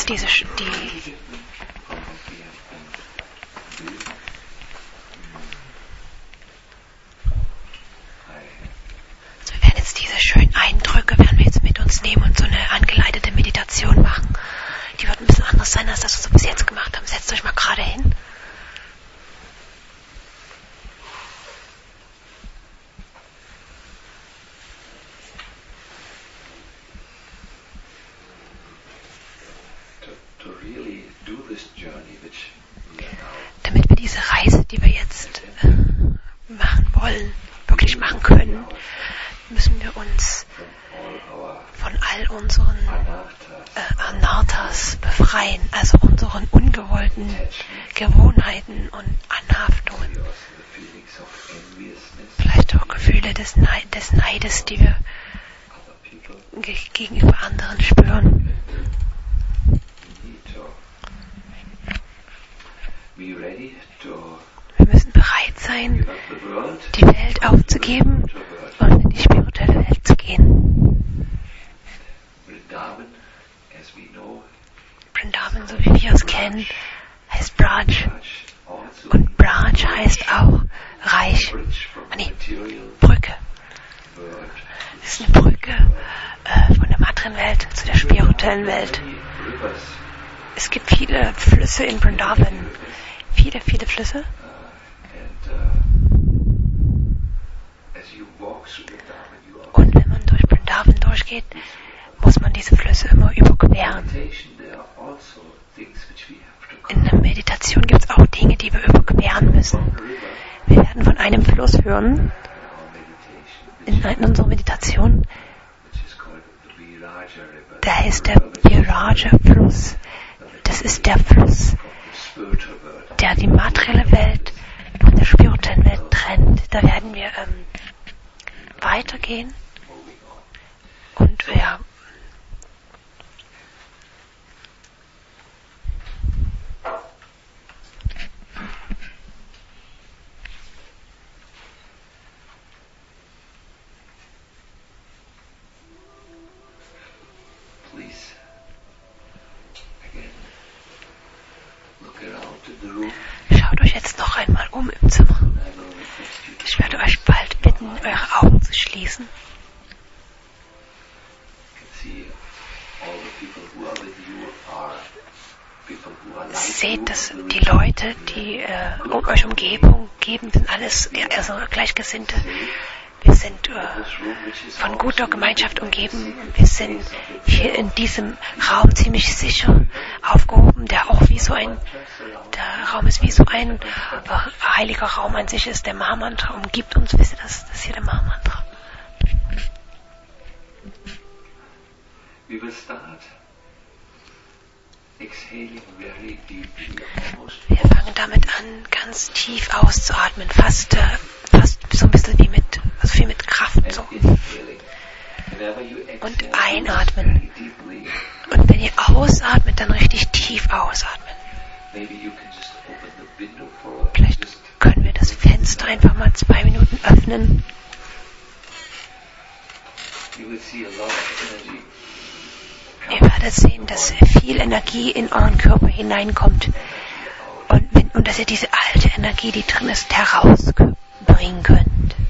jetzt diese schönen Eindrücke werden wir jetzt mit uns nehmen und so eine angeleitete Meditation machen. Die wird ein bisschen anders sein, als das, was wir bis jetzt gemacht haben. Setzt euch mal gerade hin. Damit wir diese Reise, die wir jetzt machen wollen, wirklich machen können, müssen wir uns von all unseren Anarthas befreien, also unseren ungewollten Gewohnheiten und Anhaftungen. Vielleicht auch Gefühle des Neides, die wir gegenüber anderen spüren. Wir müssen bereit sein, die Welt aufzugeben und in die spirituelle Welt zu gehen. Vrindavan, so wie wir es kennen, heißt Braj. Und Braj heißt auch Reich. Brücke. Es ist eine Brücke von der Materienwelt zu der spirituellen Welt. Es gibt viele Flüsse in Vrindavan. Viele Flüsse. Und wenn man durch Vrindavan durchgeht, muss man diese Flüsse immer überqueren. In der Meditation gibt es auch Dinge, die wir überqueren müssen. Wir werden von einem Fluss hören in unserer Meditation. Der heißt der Viraja-Fluss. Das ist der Fluss, der die materielle Welt von der spirituellen Welt trennt. Da werden wir weitergehen und ja. Schaut euch jetzt noch einmal um im Zimmer. Ich werde euch bald bitten, eure Augen zu schließen. Seht, dass die Leute, die euch umgeben, sind alles also Gleichgesinnte. Wir sind von guter Gemeinschaft umgeben. Wir sind hier in diesem Raum ziemlich sicher aufgehoben, der Raum ist wie so ein heiliger Raum an sich ist. Der Mahamantra umgibt uns. Wisst ihr, das ist hier der Mahamantra. Wir fangen damit an, ganz tief auszuatmen, fast so ein bisschen wie mit Kraft so. Und einatmen. Und wenn ihr ausatmet, dann richtig tief ausatmen. Vielleicht können wir das Fenster einfach mal 2 Minuten öffnen. Ihr werdet sehen, dass viel Energie in euren Körper hineinkommt. Und dass ihr diese alte Energie, die drin ist, herausbringen könnt.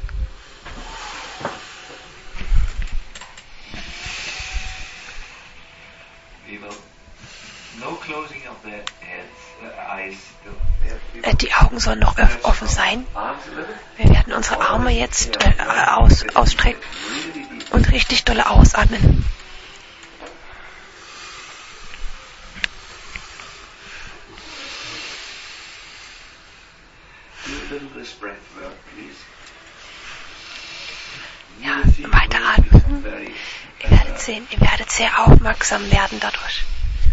Die Augen sollen noch offen sein. Wir werden unsere Arme jetzt ausstrecken und richtig dolle ausatmen. Ja, weiter atmen. Ihr werdet sehen, ihr werdet sehr aufmerksam werden dadurch.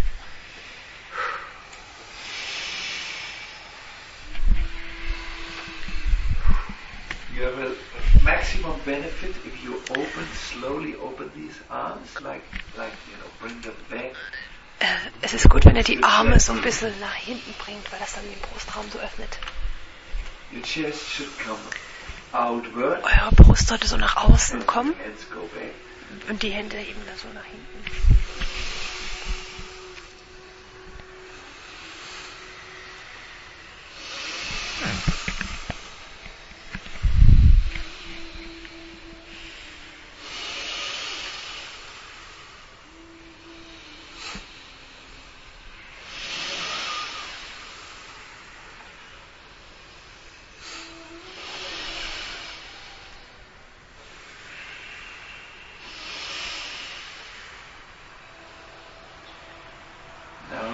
You have a maximum benefit if you slowly open these arms, like bring them back. Es ist gut, wenn ihr die Arme so ein bisschen nach hinten bringt, weil das dann den Brustraum so öffnet. Your chest should come outward. Eure Brust sollte so nach außen kommen und die Hände eben da so nach hinten.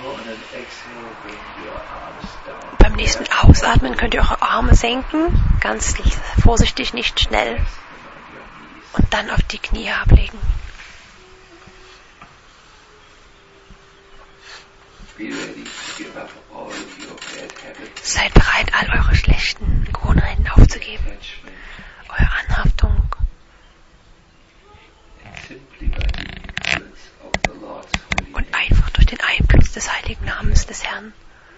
Beim nächsten Ausatmen könnt ihr eure Arme senken, ganz vorsichtig, nicht schnell, und dann auf die Knie ablegen. Seid bereit, all eure schlechten Gewohnheiten aufzugeben, eure Anhaftung. Und einfach durch den Einfluss des heiligen Namens des Herrn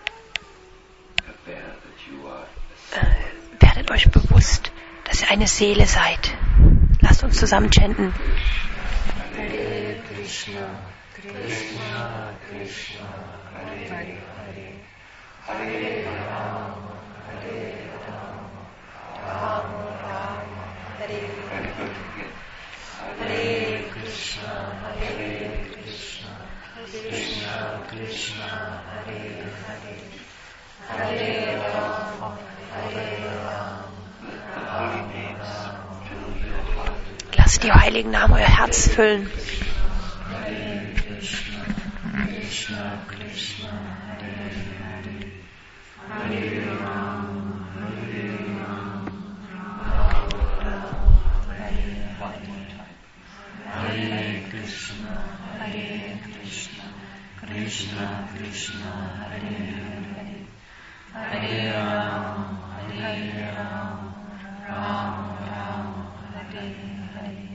werdet euch bewusst, dass ihr eine Seele seid. Lasst uns zusammen chanten. Hare Krishna, Krishna Krishna, Hare Hare, Hare Rama, Hare Rama, Rama Rama, Hare Hare, Hare Krishna, Hare Krishna, Krishna Krishna, Hare Hare, Hare Rama, Hare Rama, Rama Rama. Lasst die heiligen Namen euer Herz füllen. Hare Krishna, Krishna Krishna, Hare Hare, Hare Rama, Hare Rama, Rama Rama, Hare Hare. Hare Krishna, Hare Krishna, Krishna Krishna, Hare Hare, Hare Rama, Hare Rama, Rama Rama, Hare Hare.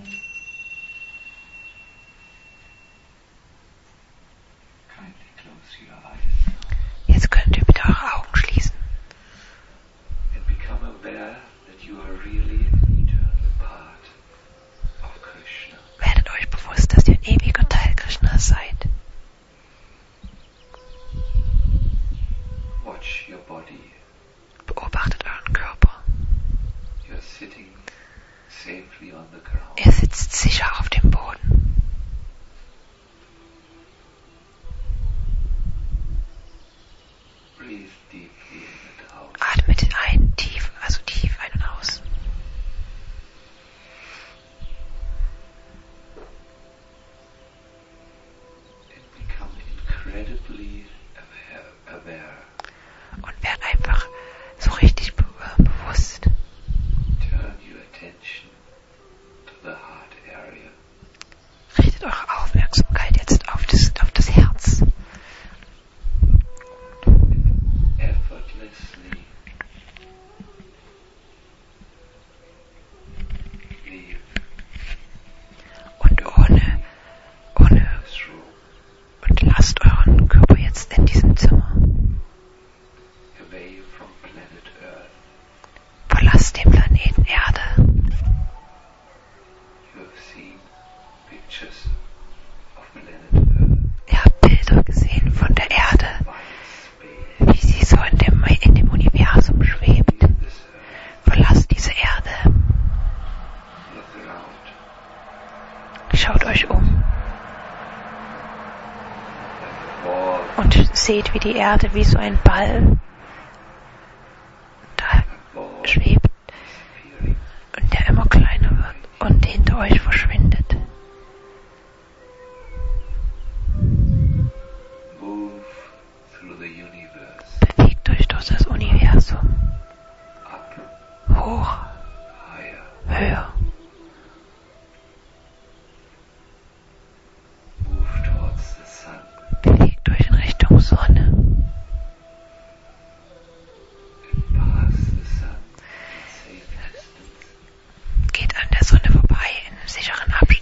Jetzt könnt ihr bitte eure Augen schließen. And become aware that you are really an eternal part of Krishna. Werdet euch bewusst, dass ihr ein ewiger Teil Krishnas seid. Watch your body. Beobachtet euren Körper. You're sitting safely on the ground. Er sitzt sicher auf dem Boden. Breathe deeply in and out. Atmet ein, tief ein und aus. And become incredibly aware. Und werdet einfach so richtig bewusst. Turn your attention to the heart area. Richtet eure Aufmerksamkeit jetzt auf das Herz. Effortlessly leave Und ohne this room, und lasst euren Körper jetzt in diesem Zimmer. away from planet Earth. Verlasst den Planeten Erde. You have seen pictures of planet Earth, Ihr habt Bilder gesehen von der Erde, wide space, wie sie so in dem Universum schwebt. this Earth. Verlasst diese Erde. Look around. Schaut euch um Like a ball, und seht, wie die Erde wie so ein Ball da a ball schwebt disappearing. und der immer kleiner wird und hinter euch verschwindet. Move through the universe, Bewegt euch durch das Universum. up, Hoch, higher. höher. Move towards the sun. Bewegt euch in Richtung Sonne. And pass the sun in safe distance. Geht an der Sonne vorbei in sicheren Abständen.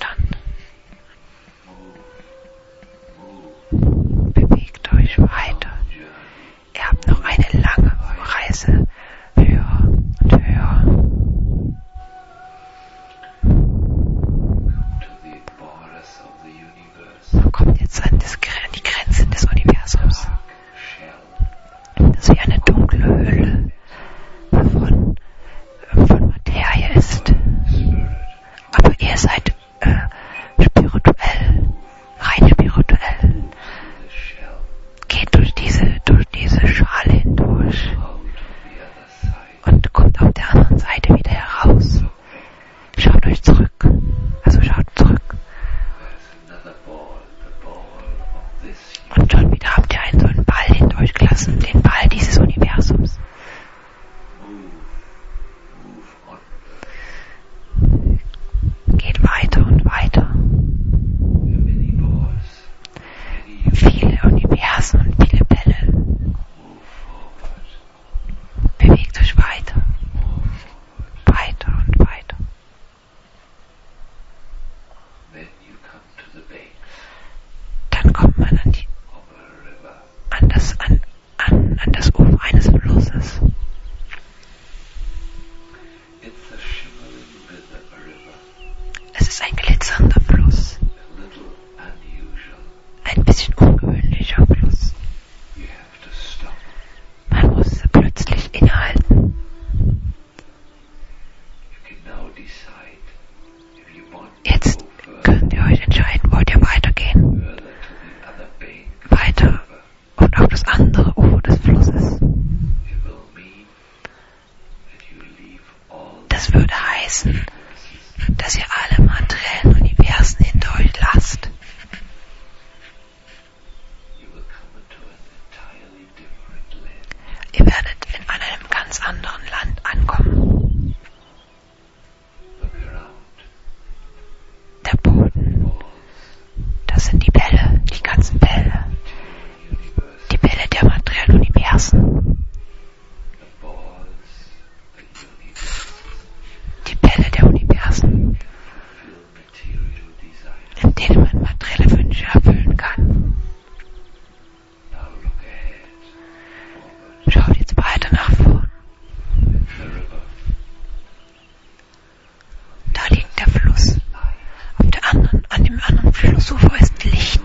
dem anderen Philosopher ist Licht.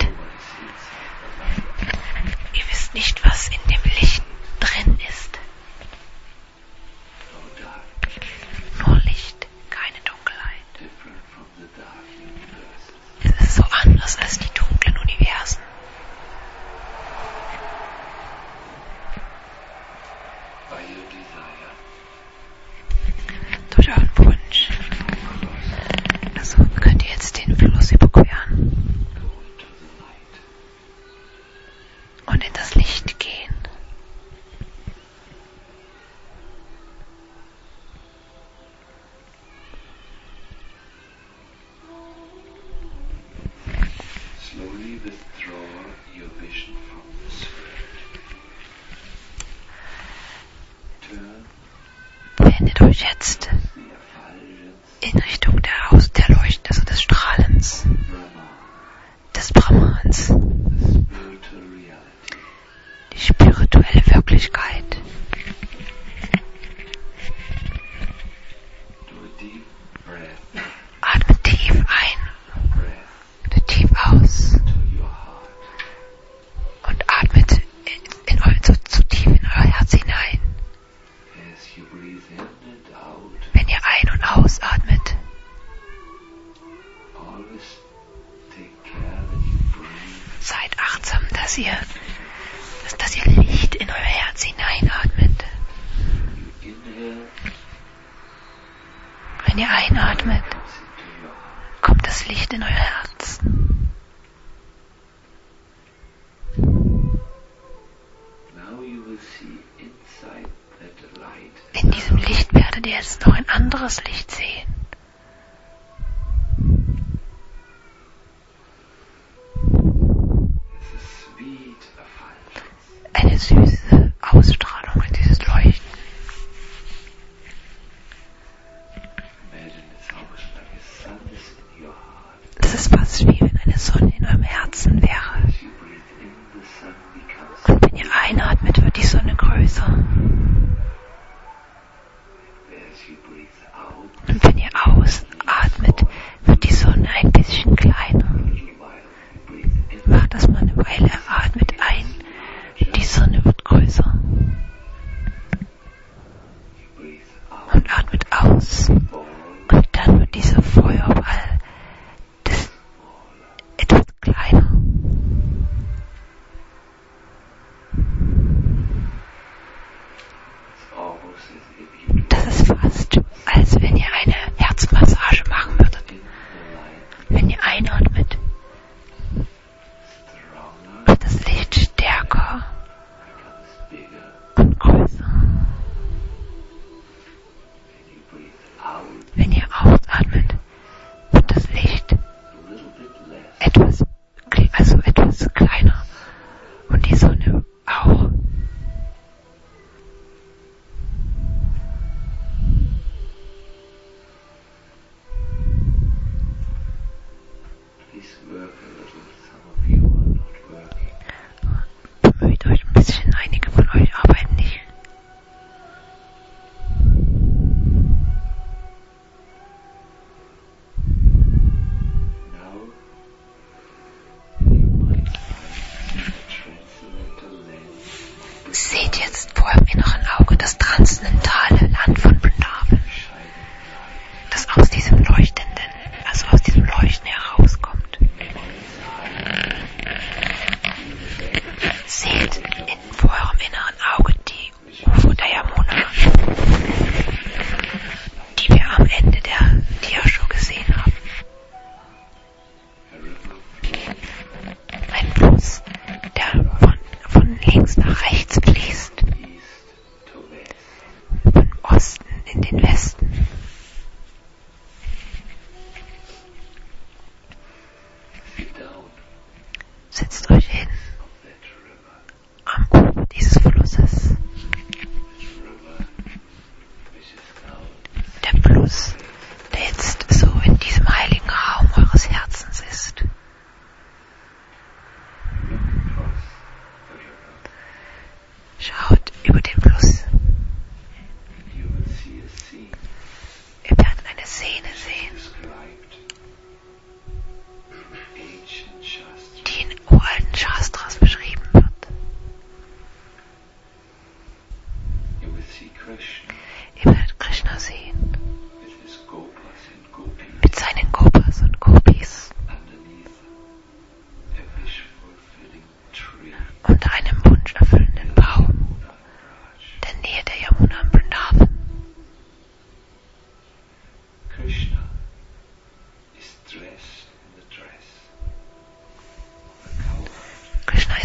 Ihr wisst nicht, was in dem Licht drin ist. Nur Licht, keine Dunkelheit. Es ist so anders als die dunklen Universen. Durch euren Wunsch. Also könnt ihr jetzt den Fluss überqueren und in das Licht gehen. Slowly withdraw your vision from the spirit. Turn. Wendet euch jetzt in Richtung der Leuchte, also des Strahlens, des Brahmans, die spirituelle Wirklichkeit. Atmet tief ein und tief aus und atmet so tief in euer Herz hinein. Wenn ihr ein- und ausatmet, seid achtsam, dass ihr Licht in euer Herz hineinatmet. Wenn ihr einatmet, kommt das Licht in euer Herz. In diesem Licht werdet ihr jetzt noch ein anderes Licht sehen. Eine süße Ausstrahlung in dieses Leuchten. Es ist fast wie wenn eine Sonne in eurem Herzen wäre. Und wenn ihr einatmet, wird die Sonne größer. Und wenn ihr ausatmet, wird die Sonne ein bisschen kleiner. Macht das mal eine Weile, atmet ein, die Sonne wird größer. Und atmet aus. Und dann wird dieser Feuerball etwas kleiner. Das ist fast, als wenn ihr eine Herzmassage machen würdet. Wenn ihr einatmet, wird das Licht stärker und größer. Wenn ihr ausatmet, wird das Licht etwas kleiner und die Sonne auch. Bemüht euch ein bisschen, einige von euch arbeiten nicht. Seht jetzt vor eurem inneren Auge das transzendentale Land von Vrindavan, das aus diesem Leuchtenden, also aus diesem Leuchten herauskommt.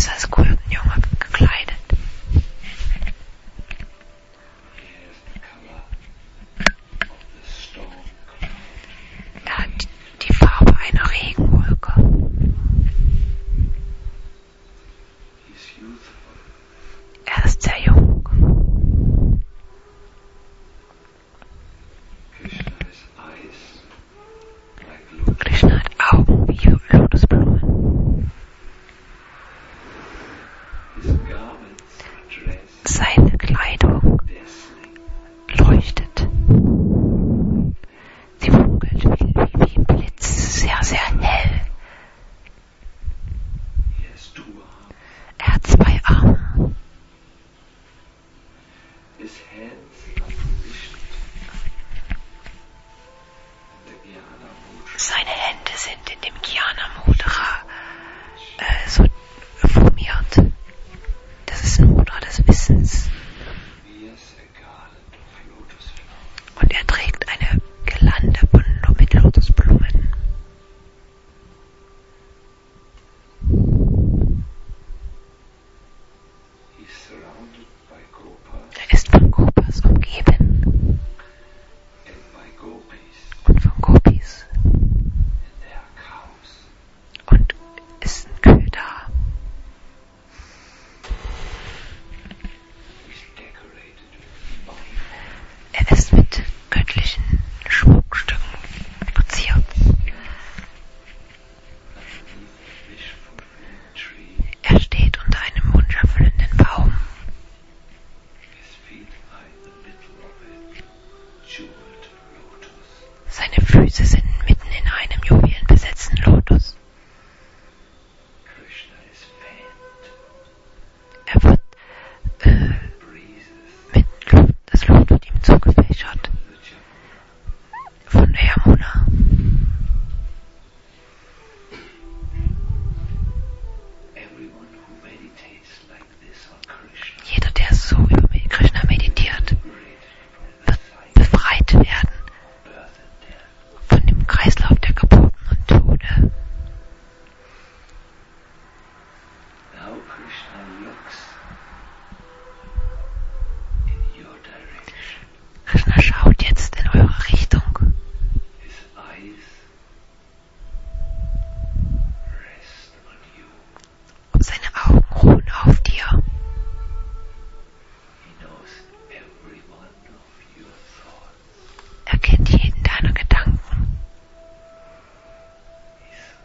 ist als Kurdenjunge gekleidet. Er hat die Farbe einer Regenwolke. Er ist sehr jung. Krishna hat Augen wie Lotusblumen. Seine Kleidung leuchtet. Sie funkelt wie ein Blitz, sehr, sehr hell. Er hat 2 Arme. Seine Hände sind in dem Jnana Mudra so formiert. Das ist ein Mudra des Wissens. Und er trägt eine Girlande mit Lotusblumen. Er ist von Gopas umgeben. Und von Gopis. Und es sind Kühe da. Er ist mit göttlichen Schmuckstücken verziert. Er steht unter einem wunderfüllenden Baum. Seine Füße sind mitten in einem juwelenbesetzten Lotus. Er wird mit Luft, das Luft wird ihm zugefächert von der Yamuna. Jeder, der so über Krishna meditiert, wird befreit werden von dem Kreislauf der Geburten und Tode. Krishna schaut jetzt in eure Richtung. Und seine Augen ruhen auf dir. Er kennt jeden deiner Gedanken.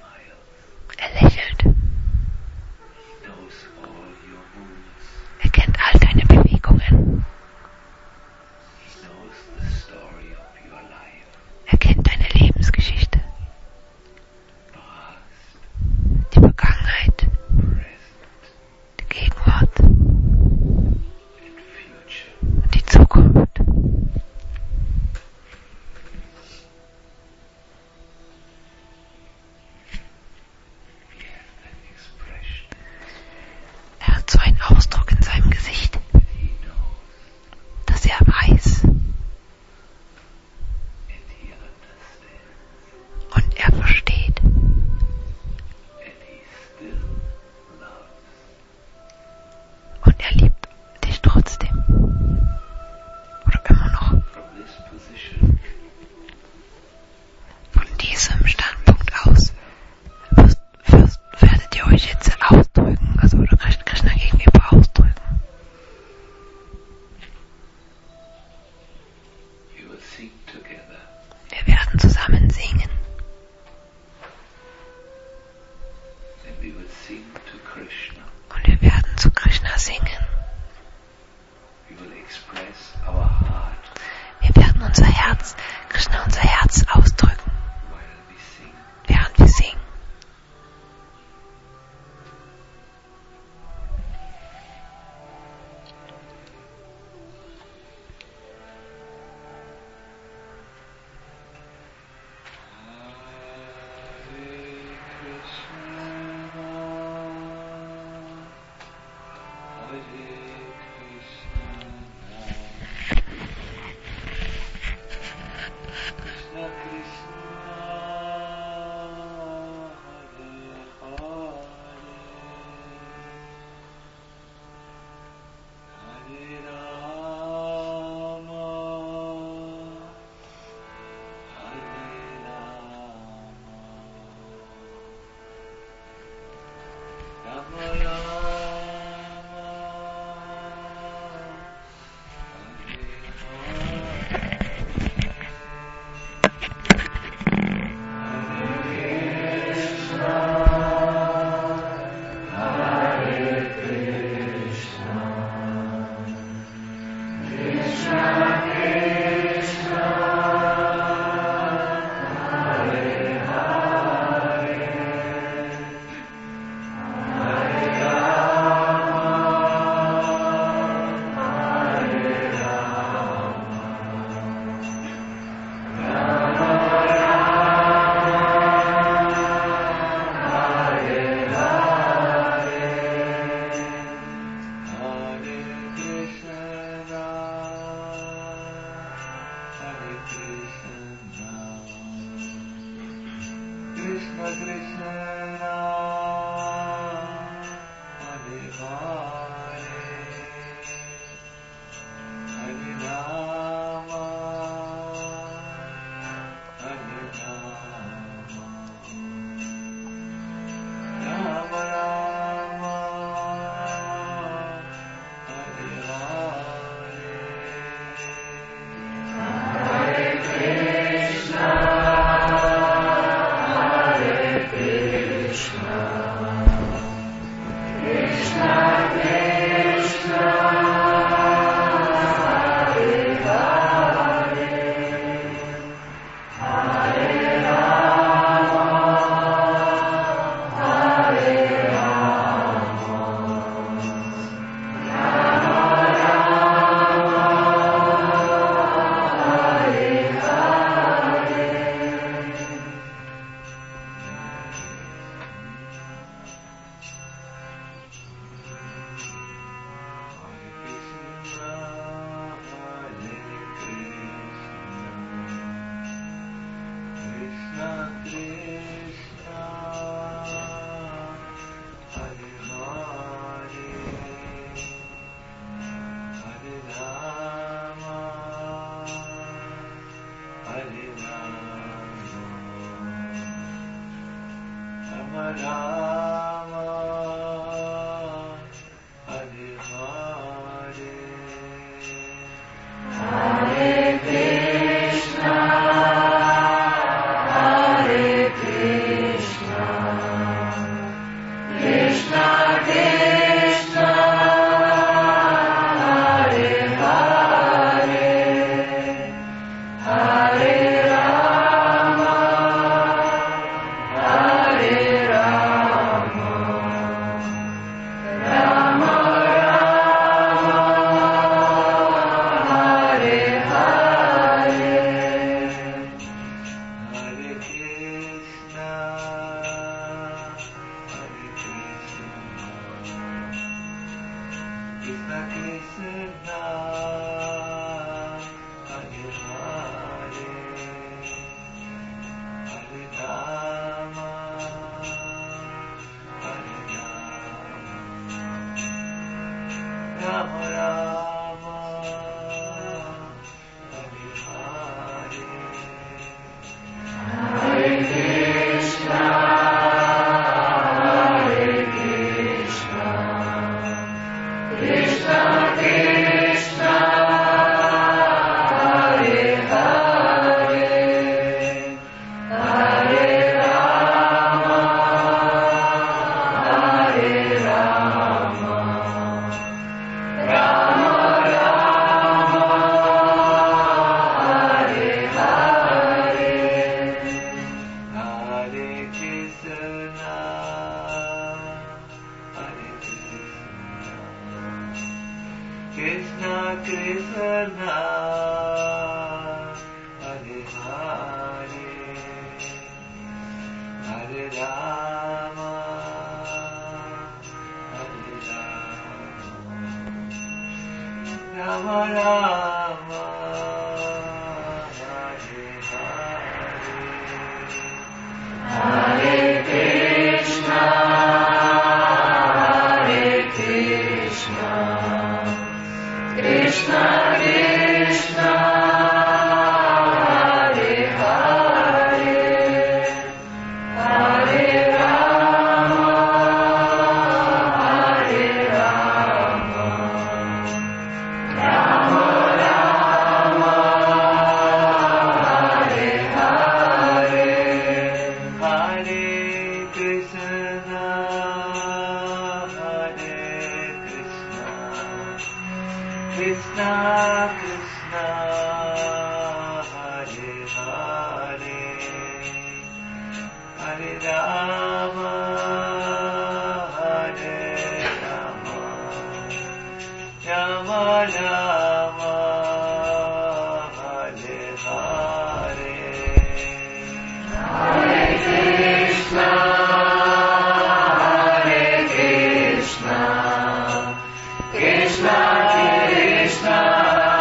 Krishna Krishna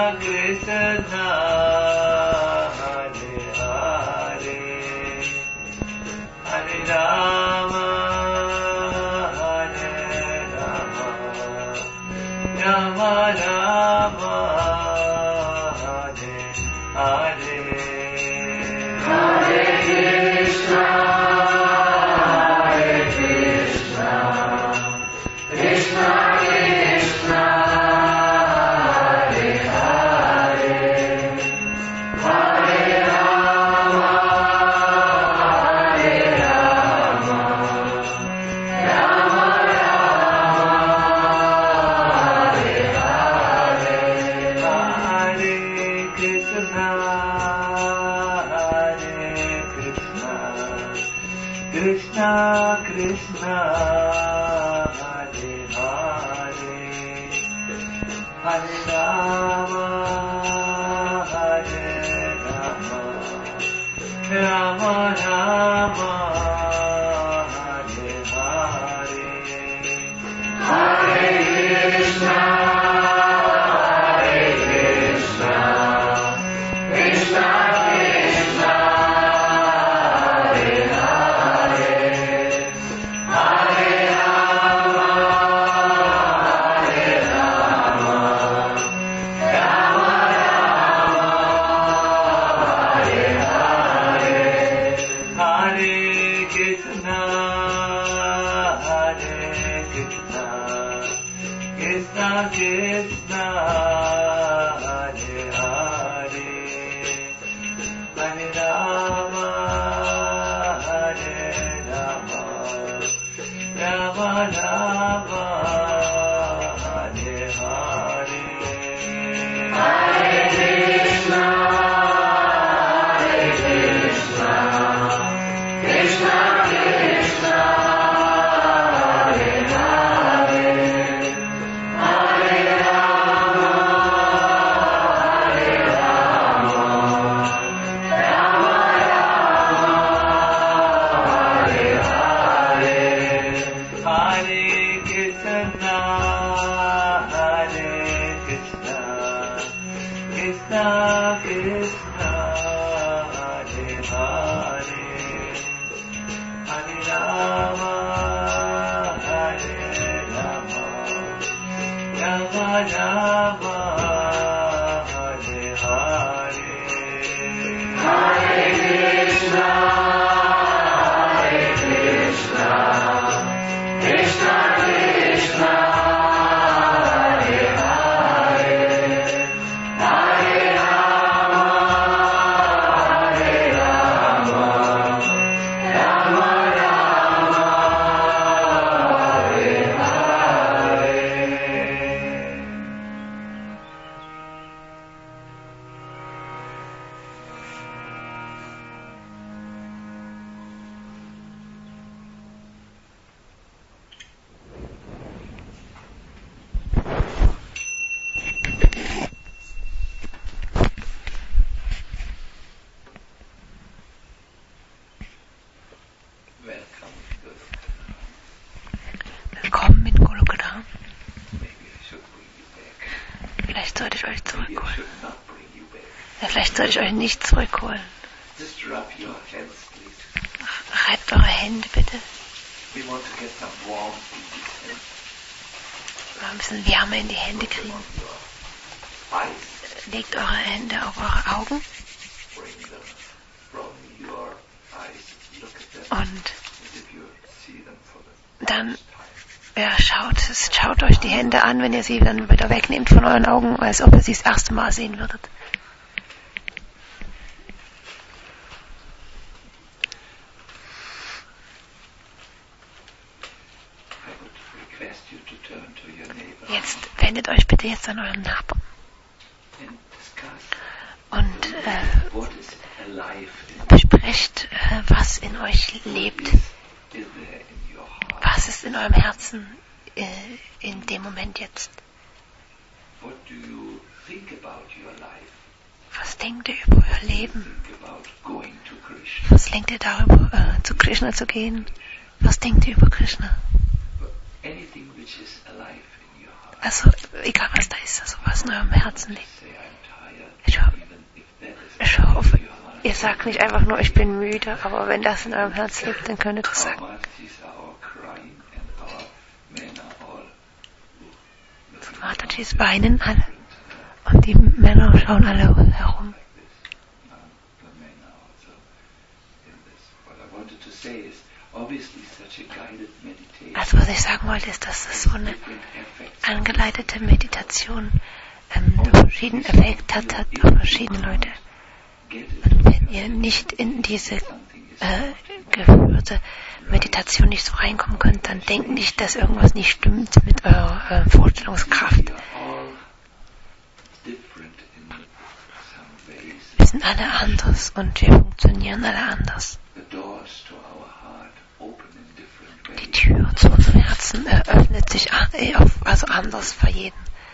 Krishna, Hare Hare, Hare Rama, Hare Rama, Rama Rama, Hare Hare, Hare Krishna, Hare Krishna, Krishna Krishna, Hare Hare, Hare Rama, Hare Rama, Rama Rama, Hare Hare, Hare Krishna, Hare Krishna, Krishna Krishna, Hare Hare, Hare Rama, Hare Rama, Rama Rama, Hare Hare, Hare Krishna, Hare Krishna, Krishna Krishna, Hare Hare, Hare Rama, Hare Rama, Rama Rama, Hare Hare, Hare Krishna, Hare Krishna, Krishna Krishna, Hare Hare, Hare Rama, Hare Rama, Rama Rama, Hare Hare, Hare Krishna, Hare Krishna, Krishna Krishna, Hare Hare, Hare Rama, Hare Rama, Rama Rama, Hare Hare, Hare Krishna, Hare Krishna, Krishna Krishna, Hare Hare, Hare Rama, Hare Rama, Rama Rama, Hare Hare, Hare Krishna, Hare Krishna, Krishna Krishna, Hare Hare, Hare Rama, Hare Rama, Rama Rama, Hare Hare. Welcome, Willkommen in Golokada. maybe I should bring you back. Vielleicht sollte ich euch Maybe I zurückholen. should not bring you back. Ja, vielleicht sollte ich euch nicht zurückholen. Just rub your hands, please. Reibt eure Hände bitte. We want to get some warmth in these hands. Mal ein bisschen Wärme in die Hände kriegen. On your eyes, Legt eure Hände auf eure Augen bring them from your eyes. Look at them und as if you see them for the dann first time. schaut euch die Hände an, wenn ihr sie dann wieder wegnehmt von euren Augen, als ob ihr sie das erste Mal sehen würdet. I would request you to turn to your neighbor Jetzt wendet euch bitte jetzt an euren Nachbarn and discuss und what is alive besprecht, was in euch lebt, is there in your heart. was ist in eurem Herzen in dem Moment jetzt. What do you think about your life? Was denkt ihr über euer Leben? Think about going to Krishna. Was denkt ihr darüber, zu Krishna zu gehen? Was denkt ihr über Krishna? Anything which is alive in your heart. Also, egal was da ist, also was in eurem Herzen liegt. Say, I'm Ihr sagt nicht einfach nur, ich bin müde, aber wenn das in eurem Herz liegt, dann könnt ihr das sagen. Matatis weinen alle und die Männer schauen alle herum. Also was ich sagen wollte, ist, dass das so eine angeleitete Meditation verschiedenen Effekt hat auf verschiedene Leute. Und wenn ihr nicht in diese geführte Meditation nicht so reinkommen könnt, dann denkt nicht, dass irgendwas nicht stimmt mit eurer Vorstellungskraft. Wir sind alle anders und wir funktionieren alle anders. Die Tür zu unserem Herzen öffnet sich also anders für jeden.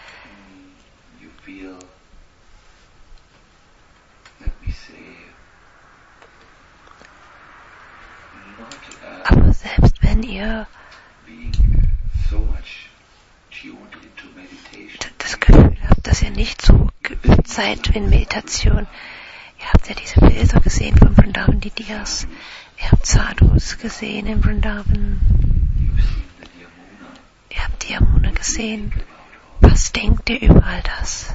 Aber selbst wenn ihr das Gefühl habt, dass ihr nicht so geübt seid in Meditation, ihr habt ja diese Bilder gesehen von Vrindavan, die Dias, ihr habt Sadhus gesehen in Vrindavan, ihr habt die Yamuna gesehen. Was denkt ihr über all das?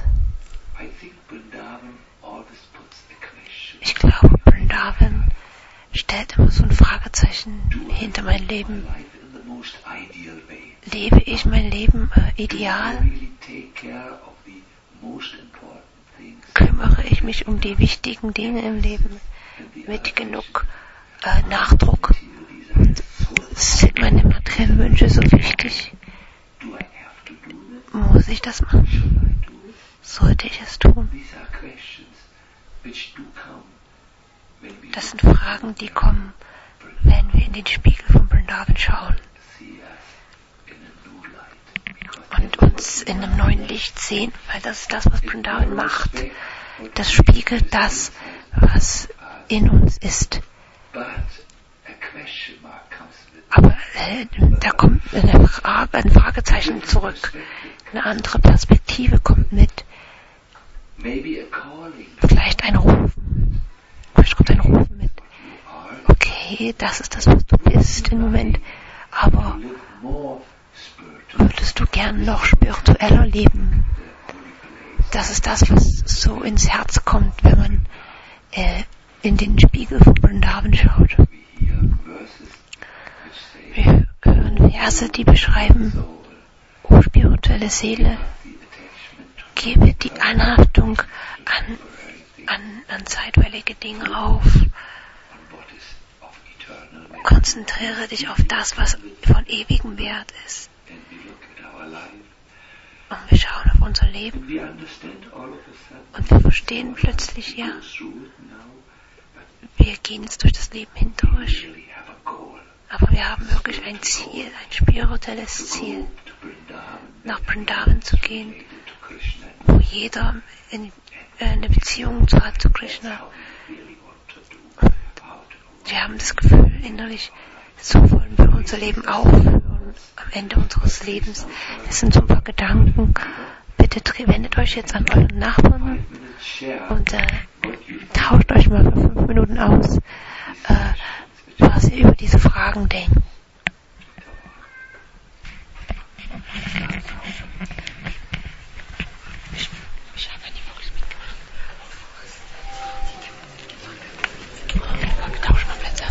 Ich glaube, Vrindavan stellt immer so ein Fragezeichen hinter mein Leben. Lebe ich mein Leben ideal? Kümmere ich mich um die wichtigen Dinge im Leben mit genug Nachdruck? Sind meine materiellen Wünsche so wichtig? Muss ich das machen? Sollte ich es tun? Das sind Fragen, die kommen, wenn wir in den Spiegel von Vrindavan schauen und uns in einem neuen Licht sehen, weil das ist das, was Vrindavan macht. Das spiegelt das, was in uns ist. Aber da kommt ein Fragezeichen zurück. Eine andere Perspektive kommt mit. Vielleicht ein Rufen. Vielleicht kommt ein Rufen mit. Okay, das ist das, was du bist im Moment. Aber würdest du gern noch spiritueller leben? Das ist das, was so ins Herz kommt, wenn man in den Spiegel von Vrindavan schaut. Wir hören Verse, die beschreiben, o spirituelle Seele, gebe die Anhaftung an zeitweilige Dinge auf. Konzentriere dich auf das, was von ewigem Wert ist. Und wir schauen auf unser Leben und wir verstehen plötzlich, ja, wir gehen jetzt durch das Leben hindurch. Aber wir haben wirklich ein Ziel, ein spirituelles Ziel, nach Vrindavan zu gehen, wo jeder eine Beziehung hat zu Krishna. Und wir haben das Gefühl innerlich, so wollen wir unser Leben aufhören am Ende unseres Lebens. Das sind so ein paar Gedanken. Bitte wendet euch jetzt an euren Nachbarn und tauscht euch mal für 5 Minuten aus, was ihr über diese Fragen denkt. Tausch mal Plätze.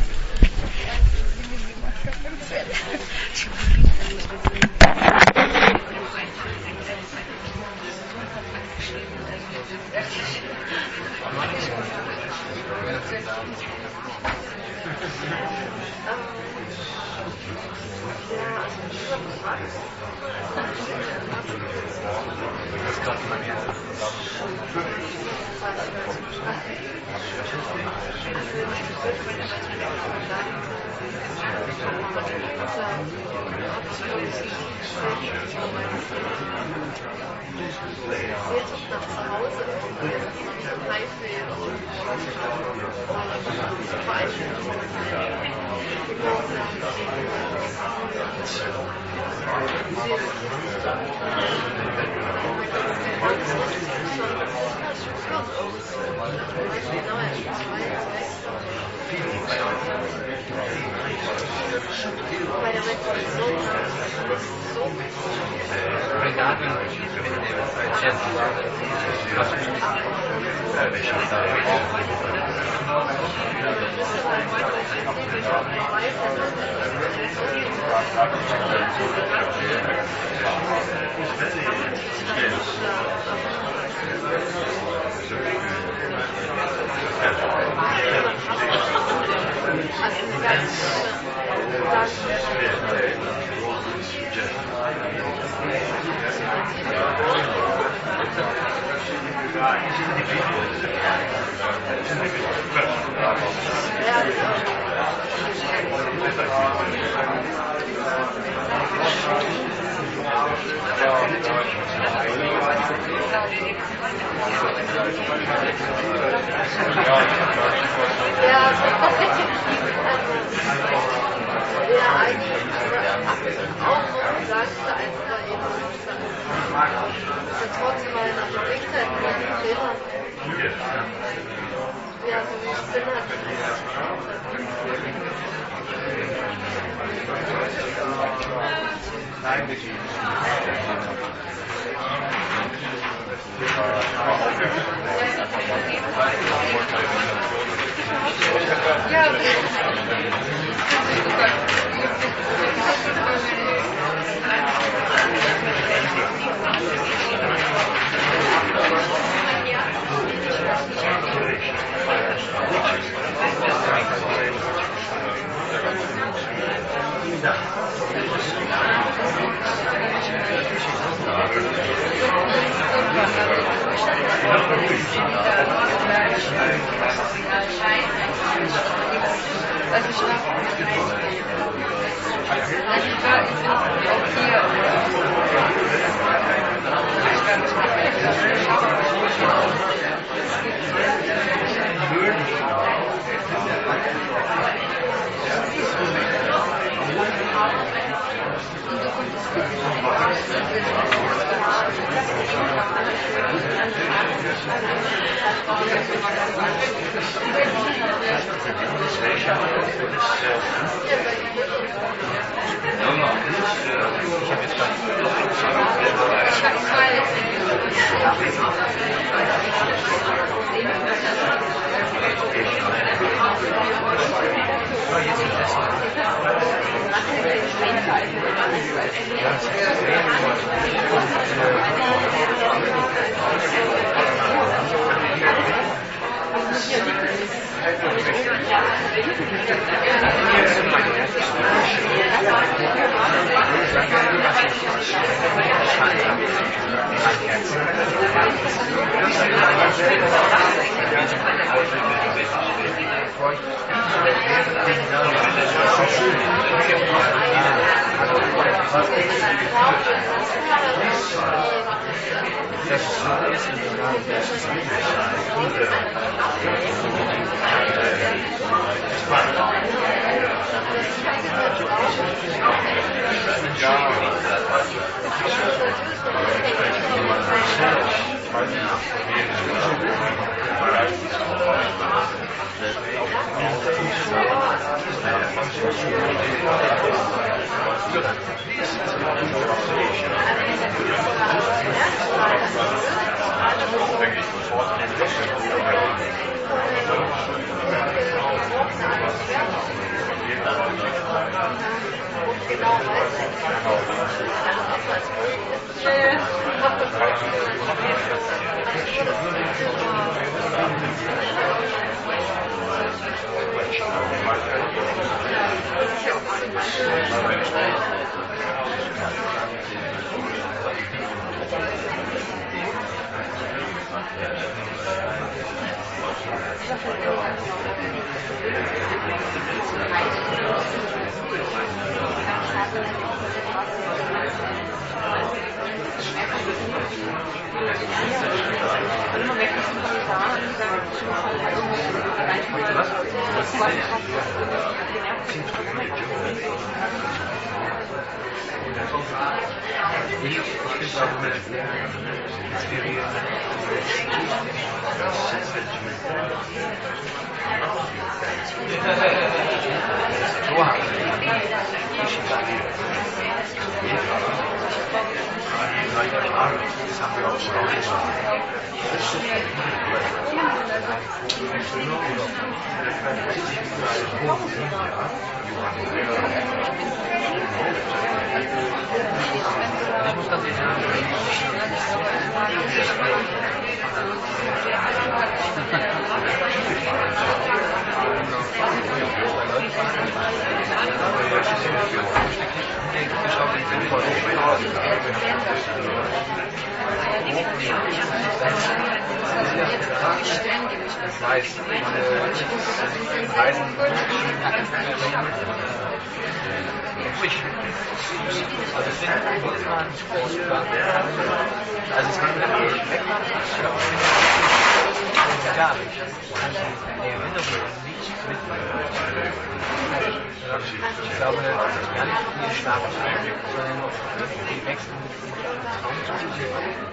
Ich finde es auch eine sehr inspirierende das haben wir auch schon ich muss ganz ehrlich sagen, ich glaube, gar nicht viel Schlaf, sondern die wechseln mit dem Traum zu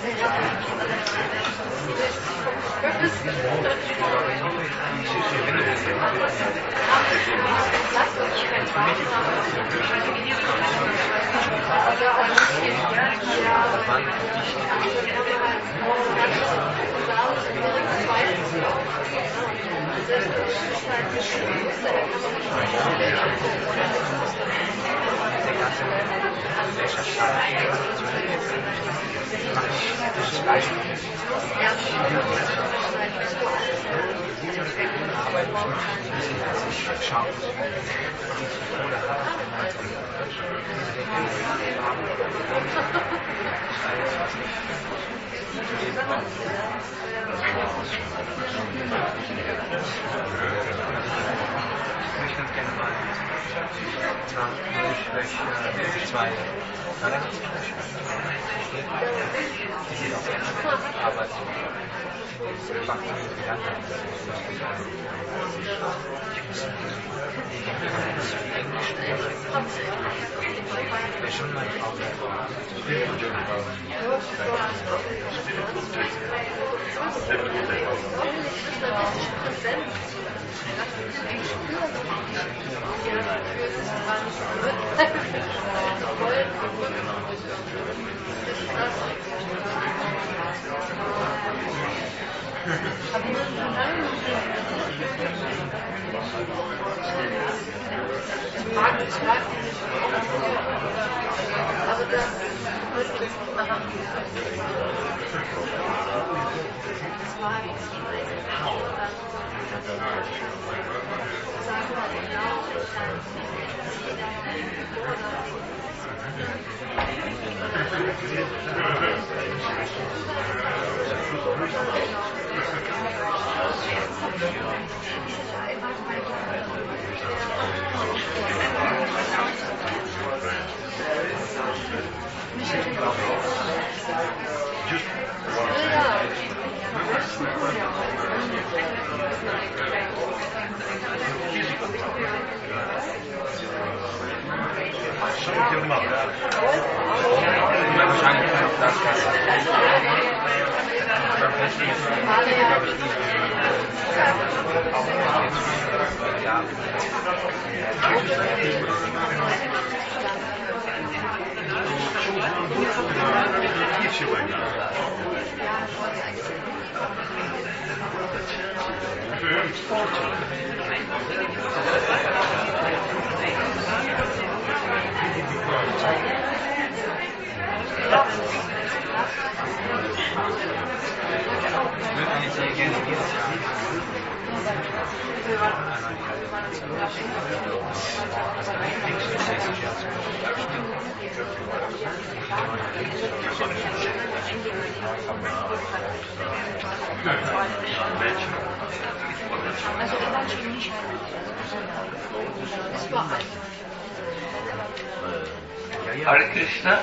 Hare Krishna.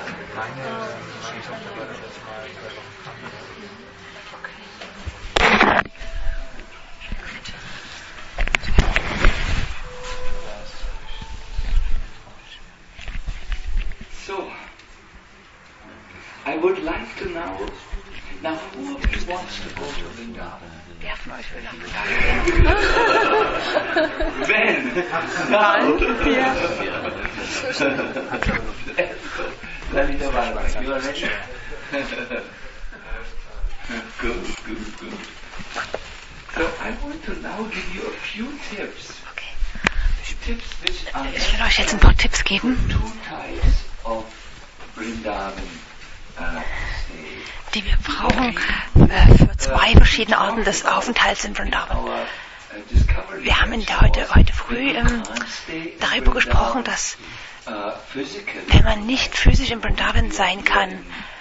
So would like to know, now who of you wants to go to Vrindavan? Wer von euch will nach Vrindavan gehen? Ben! Now! Lalita Bhargava, you are ready? Good. So I want to now give you a few tips. Okay. Tips which are Ich will euch jetzt ein paar Tipps geben, two types of Vrindavan stay. die wir brauchen für zwei verschiedene Arten des Aufenthalts in Vrindavan. Wir haben heute früh darüber gesprochen, dass wenn man nicht physisch in Vrindavan sein kann,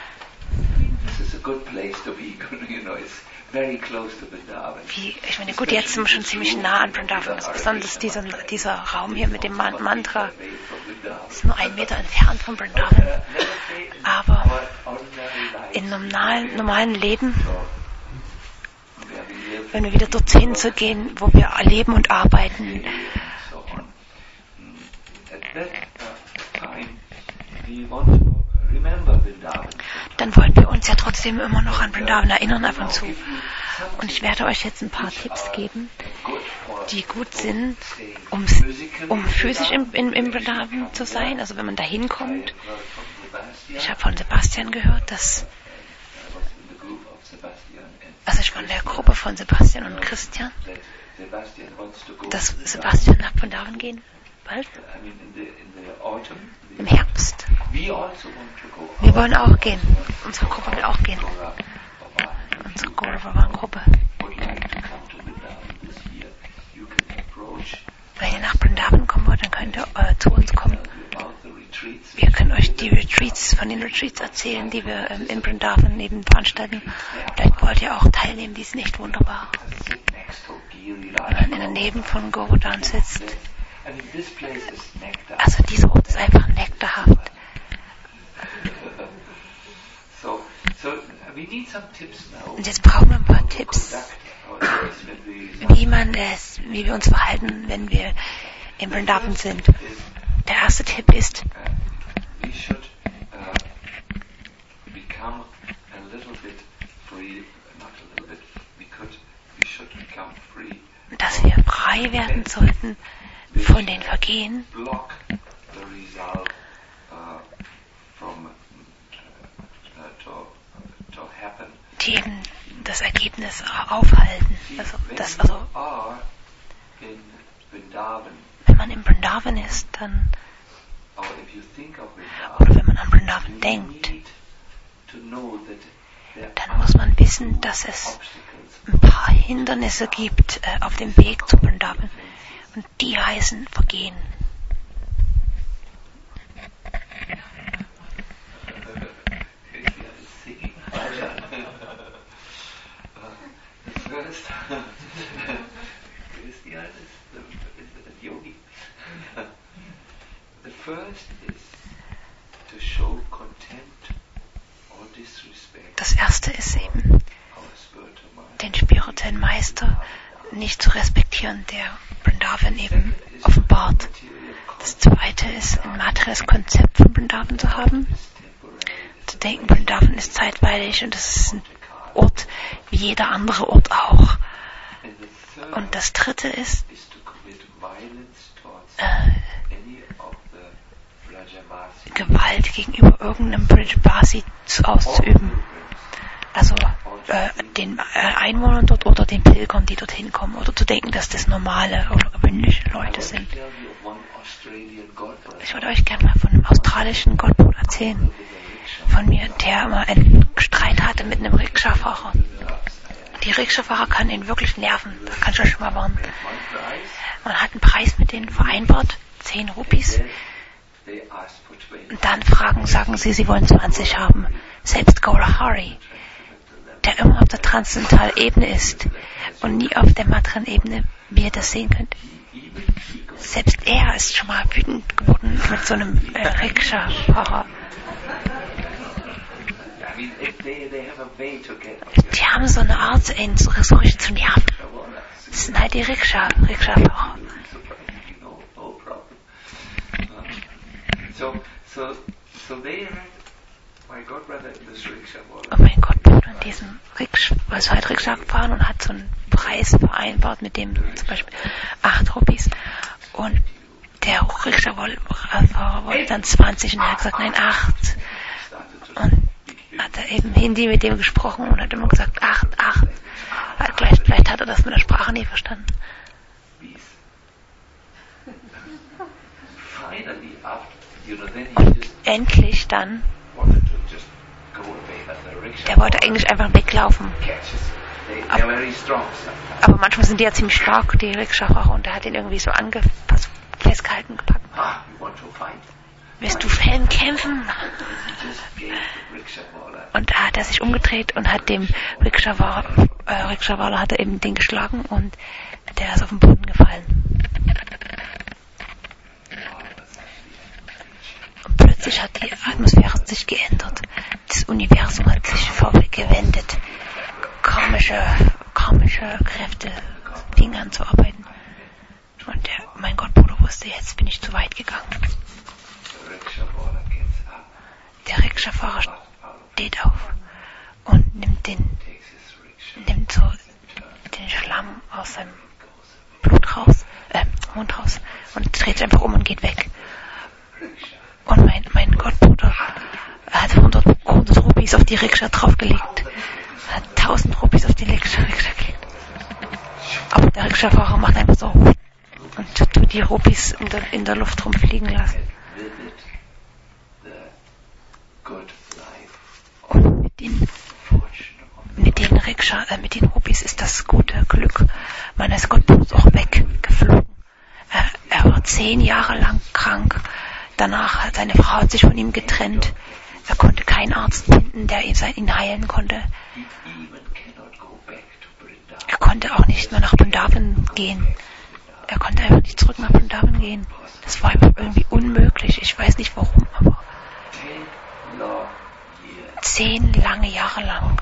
ich meine, gut, jetzt sind wir schon ziemlich nah an Vrindavan, besonders dieser Raum hier mit dem Mantra ist nur 1 Meter entfernt von Vrindavan. Aber im normalen Leben, wenn wir wieder dorthin zu gehen, wo wir leben und arbeiten, dann wollen wir uns ja trotzdem immer noch an Vrindavan erinnern ab und zu. Und ich werde euch jetzt ein paar Tipps geben, die gut sind, um physisch im Vrindavan zu sein, also wenn man da hinkommt. Ich habe von Sebastian gehört, dass ich von der Gruppe von Sebastian und Christian, dass Sebastian nach Vrindavan gehen bald? Im Herbst. Wir wollen auch gehen. Unsere Gruppe will auch gehen. Unsere Gaurava-Gruppe. Wenn ihr nach Vrindavan kommen wollt, dann könnt ihr zu uns kommen. Wir können euch die von den Retreats erzählen, die wir in Vrindavan eben veranstalten. Vielleicht wollt ihr auch teilnehmen, die ist nicht wunderbar. Wenn man in der Nähe von Govardhan sitzt. Also dieser Ort ist einfach nektarhaft. Und jetzt brauchen wir ein paar Tipps, wie wir uns verhalten, wenn wir in Vrindavan sind. Der erste Tipp ist, dass wir frei werden sollten von den Vergehen, die eben das Ergebnis aufhalten. Wenn man in Vrindavan ist, dann, oder wenn man an Vrindavan denkt, dann muss man wissen, dass es ein paar Hindernisse gibt auf dem Weg zu Vrindavan. Und die heißen Vergehen. Das erste ist eben, den spirituellen Meister nicht zu respektieren, der Vrindavan eben offenbart. Das zweite ist, ein materielles Konzept von Vrindavan zu haben. Zu denken, Vrindavan ist zeitweilig und das ist ein Ort wie jeder andere Ort auch. Und das dritte ist, Gewalt gegenüber irgendeinem Brajavasi auszuüben. Also den Einwohnern dort oder den Pilgern, die dorthin kommen, oder zu denken, dass das normale oder gewöhnliche Leute sind. Ich würde euch gerne mal von einem australischen Gottbrot erzählen, von mir, der immer einen Streit hatte mit einem Rikscha-Fahrer. Die Rikscha-Fahrer können ihn wirklich nerven, das kann ich euch schon mal warnen. Man hat einen Preis mit denen vereinbart, 10 Rupees. Und dann sagen sie wollen 20 haben. Selbst Gaura Hari, der immer auf der transzendentalen Ebene ist und nie auf der materiellen Ebene, wie ihr das sehen könnt. Selbst er ist schon mal wütend geworden mit so einem Rikscha-Fahrer. Die haben so eine Art, ihn so richtig zu nerven. Das sind halt die Rikscha-Fahrer. Und mein Gottbruder in diesem Rikscha, also halt Rikscha gefahren und hat so einen Preis vereinbart, mit dem zum Beispiel 8 Rupees. Und der Rikscha-Fahrer wollte dann 20 und er hat gesagt, nein, 8. Und hat er eben Hindi mit dem gesprochen und hat immer gesagt, 8. Vielleicht hat er das mit der Sprache nie verstanden. Und endlich dann, der wollte eigentlich einfach weglaufen. Aber manchmal sind die ja ziemlich stark, die Rikscha-Fahrer, und der hat ihn irgendwie so festgehalten, gepackt. Willst du kämpfen? Und da hat er sich umgedreht und hat dem Rikscha-Fahrer hat er eben den geschlagen und der ist auf den Boden gefallen. Und plötzlich hat die Atmosphäre sich geändert. Das Universum hat sich gewendet. Karmische Kräfte fingen an zu arbeiten. Und mein Gottbruder wusste, jetzt bin ich zu weit gegangen. Der Rikscha-Fahrer steht auf und nimmt so den Schlamm aus seinem Mund raus und dreht sich einfach um und geht weg. Und mein Gottbruder hat 100 Rupees auf die Rikscha draufgelegt. Hat 1000 Rupees auf die Rikscha gelegt. Aber der Rikscha-Fahrer macht einfach so und tut die Rupees in der Luft rumfliegen lassen. Und mit den Rupees ist das gute Glück meines Gottbruders auch weggeflogen. Er war 10 Jahre lang krank. Danach hat seine Frau sich von ihm getrennt. Er konnte keinen Arzt finden, der ihn heilen konnte. Er konnte auch nicht mehr nach Vrindavan gehen. Er konnte einfach nicht zurück nach Vrindavan gehen. Das war irgendwie unmöglich. Ich weiß nicht warum, aber 10 lange Jahre lang,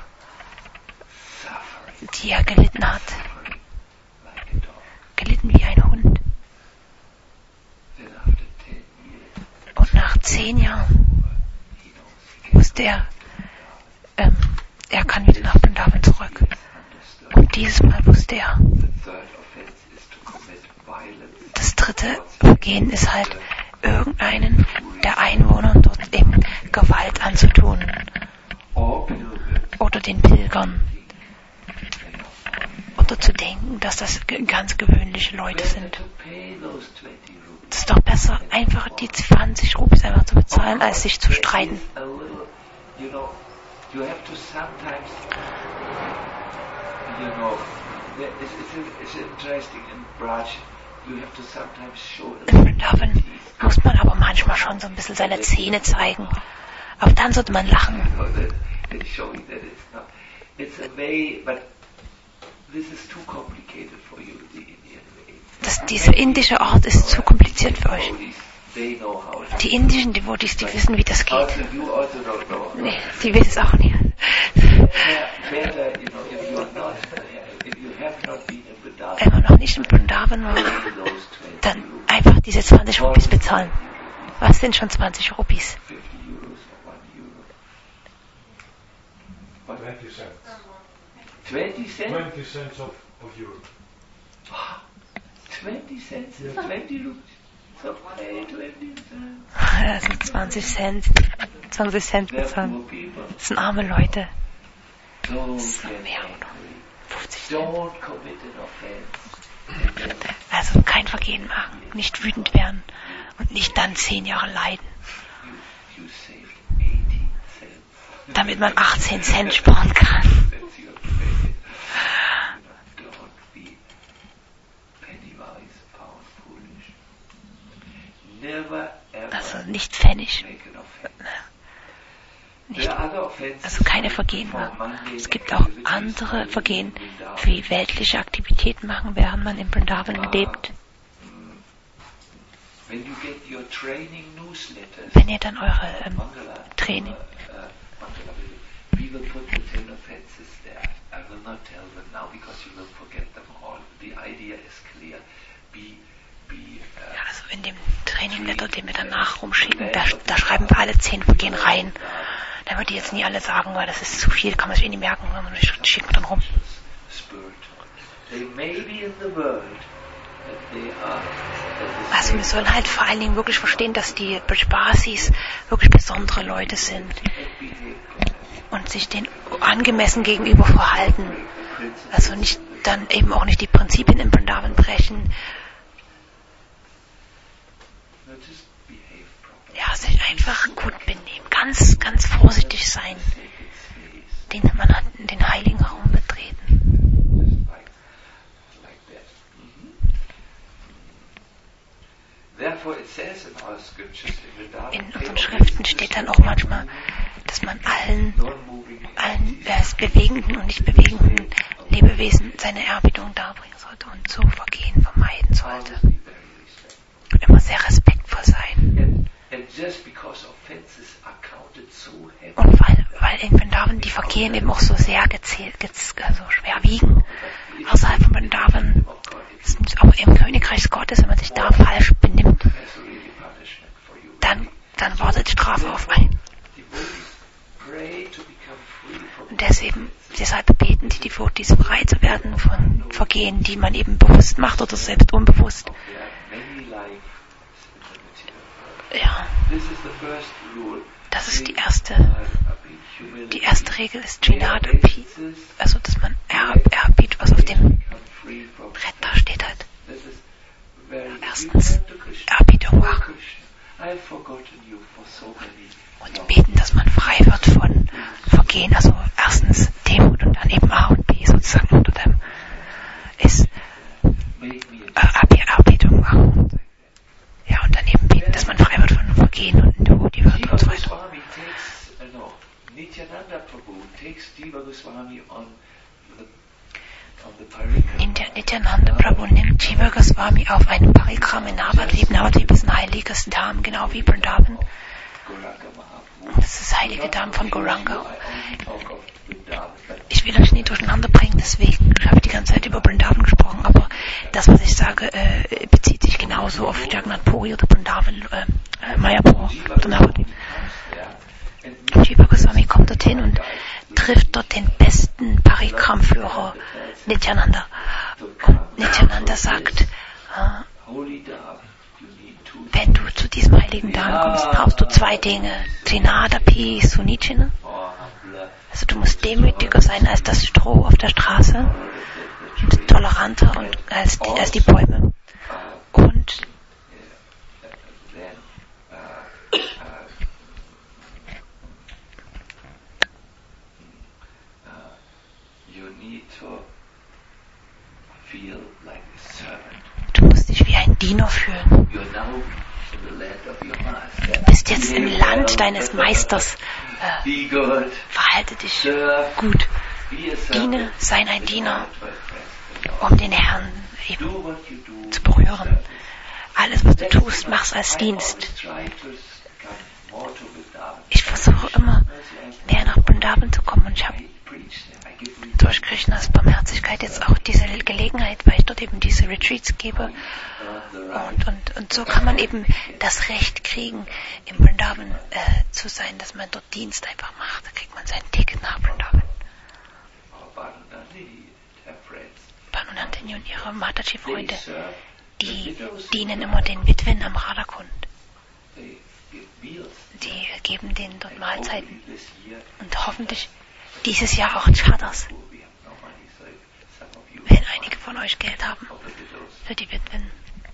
die er gelitten hat. Gelitten wie ein Hund. Und nach 10 Jahren wusste er, er kann wieder nach Vrindavan zurück. Und dieses Mal wusste er, das 3. Vergehen ist halt, irgendeinen der Einwohner dort eben Gewalt anzutun. Oder den Pilgern. Oder zu denken, dass das ganz gewöhnliche Leute sind. Es ist doch besser, einfach die 20 Rupees einfach zu bezahlen, als sich zu streiten. In Vrindavan muss man aber manchmal schon so ein bisschen seine Zähne zeigen. Aber dann sollte man lachen. Diese indische Art ist zu kompliziert für euch. Die indischen Devotees, die wissen, wie das geht. Nee, die wissen es auch nicht. Wenn man noch nicht in Vrindavan war, dann einfach diese 20 Rupees bezahlen. Was sind schon 20 Rupees? 20 cents? 20 cents of euro. 20 cents? 20 Rupees? Das sind 20 Cent. 20 Cent bezahlen. Das sind arme Leute. Das sind mehr oder 50 Cent. Also kein Vergehen machen, nicht wütend werden und nicht dann 10 Jahre leiden. Damit man 18 Cent sparen kann. Also nicht Pfennig. Also keine Vergehen machen. Es gibt auch andere Vergehen, wie weltliche Aktivitäten machen, während man in Vrindavan lebt. Wenn ihr dann eure Training also in dem Training-Letter, den wir danach rumschicken, da schreiben wir alle 10 Vergehen rein. Da würde ich jetzt nie alle sagen, weil das ist zu viel, kann man sich eh nicht merken, sondern schickt man dann rum. Also wir sollen halt vor allen Dingen wirklich verstehen, dass die Basis wirklich besondere Leute sind und sich denen angemessen gegenüber verhalten. Also nicht dann eben auch nicht die Prinzipien in Vrindavan brechen. Ja, sich einfach gut benehmen, ganz, ganz vorsichtig sein, man hat den heiligen Raum betreten. In unseren Schriften steht dann auch manchmal, dass man allen bewegenden und nicht bewegenden Lebewesen seine Ehrerbietung darbringen sollte und so Vergehen vermeiden sollte. Und immer sehr respektvoll sein. Und weil in Vrindavan die Vergehen eben auch so sehr so schwer wiegen, außerhalb von Vrindavan, auch im Königreich Gottes, wenn man sich da falsch benimmt, dann wartet Strafe auf einen. Und deshalb beten die Devotees, frei zu werden von Vergehen, die man eben bewusst macht oder selbst unbewusst. Ja. Das ist die erste Regel ist Trinadapi, also dass man Ehrerbietet, was auf dem Brett da steht halt. Erstens Ehrerbietung machen und beten, dass man frei wird von Vergehen, also erstens Demut und dann eben A und B sozusagen unter dem ist Ehrerbietung machen. Ja, und dann eben beten, dass man frei wird von Vergehen und in der Devoti wird und so weiter. Nityananda Prabhu nimmt Jiva Goswami auf einem Parikram in Navadvip. Navadvip ist ein heiliges Dham, genau wie Vrindavan. Das ist das heilige Dham von Gauranga. Ich will euch nicht durcheinander bringen, deswegen habe ich die ganze Zeit über Vrindavan gesprochen, aber das, was ich sage, bezieht sich genauso auf Jagannath Puri oder Vrindavan, Mayapur oder Navadvip. Jiva Goswami kommt dorthin und trifft dort den besten Parikram-Führer, Nityananda. Und Nityananda sagt, wenn du zu diesem heiligen Dham kommst, brauchst du zwei Dinge. Trinadapi Sunichina. Also du musst demütiger sein als das Stroh auf der Straße und toleranter und als die Bäume. Und du musst dich wie ein Diener fühlen. Du bist jetzt im Land deines Meisters. Verhalte dich gut. Diene, sei ein Diener, um den Herrn eben zu berühren. Alles, was du tust, mach's als Dienst. Ich versuche immer mehr nach Vrindavan zu kommen und ich habe durch Krishnas Barmherzigkeit jetzt auch diese Gelegenheit, weil ich dort eben diese Retreats gebe. Und so kann man eben das Recht kriegen, im Vrindavan zu sein, dass man dort Dienst einfach macht. Da kriegt man sein Ticket nach Vrindavan. Bhanunandini und ihre Mataji-Freunde, die dienen immer den Witwen am Radhakund. Die geben denen dort Mahlzeiten und hoffentlich dieses Jahr auch Chadars. Wenn einige von euch Geld haben für die Witwen,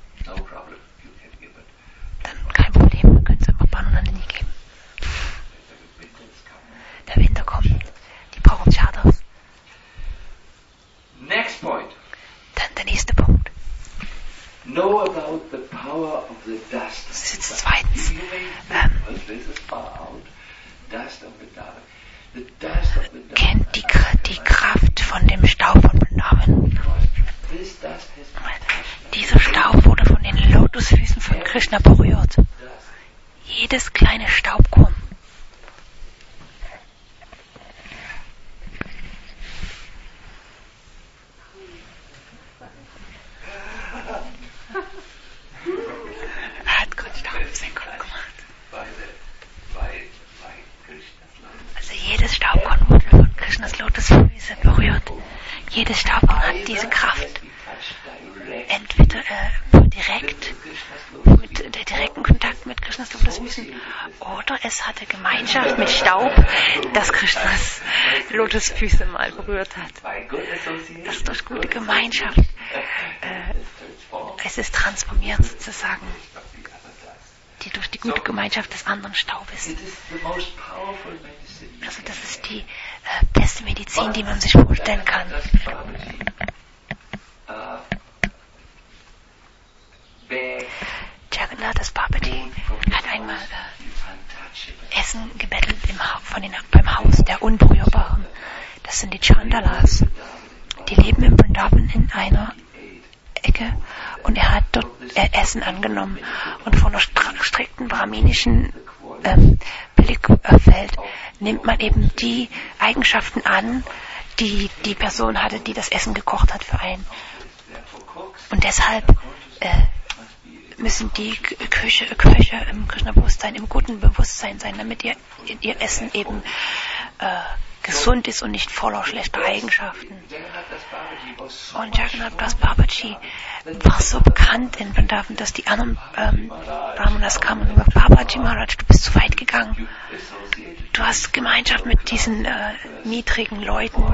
dann kein Problem, wir können es einfach Bhanunandini geben. Der Winter kommt, die brauchen Chadars. Next point. Dann der nächste Punkt. Know about the power of the dust. Das ist jetzt zweitens. Kennt die Kraft von dem Staub von Vrindavan. Dieser Staub wurde von den Lotusfüßen von Krishna berührt. Jedes kleine Staubkorn. Er hat Gott Staub auf sein Kopf gemacht. Lotusfüße berührt. Jedes Staub hat diese Kraft. Entweder direkt mit der direkten Kontakt mit Krishnas Lotusfüßen oder es hatte Gemeinschaft mit Staub, das Krishnas Lotusfüße mal berührt hat. Das ist durch gute Gemeinschaft. Es ist transformiert sozusagen, die durch die gute Gemeinschaft des anderen Staubes. Also das ist die beste Medizin, die man sich vorstellen kann. Jagannath Babaji hat einmal Essen gebettelt beim Haus der Unberührbaren. Das sind die Chandalas. Die leben im Vrindavan in einer Ecke und er hat dort Essen angenommen. Und von der strikten brahminischen Blickfeld nimmt man eben die Eigenschaften an, die die Person hatte, die das Essen gekocht hat für einen. Und deshalb müssen die Köche im Krishna-Bewusstsein, im guten Bewusstsein sein, damit ihr Essen eben gesund ist und nicht voller schlechter Eigenschaften. Und Jagannath Das Babaji war so bekannt in Vrindavan, dass die anderen Brahmanas kamen und gesagt, Babaji Maharaj, du bist zu weit gegangen. Du hast Gemeinschaft mit diesen niedrigen Leuten.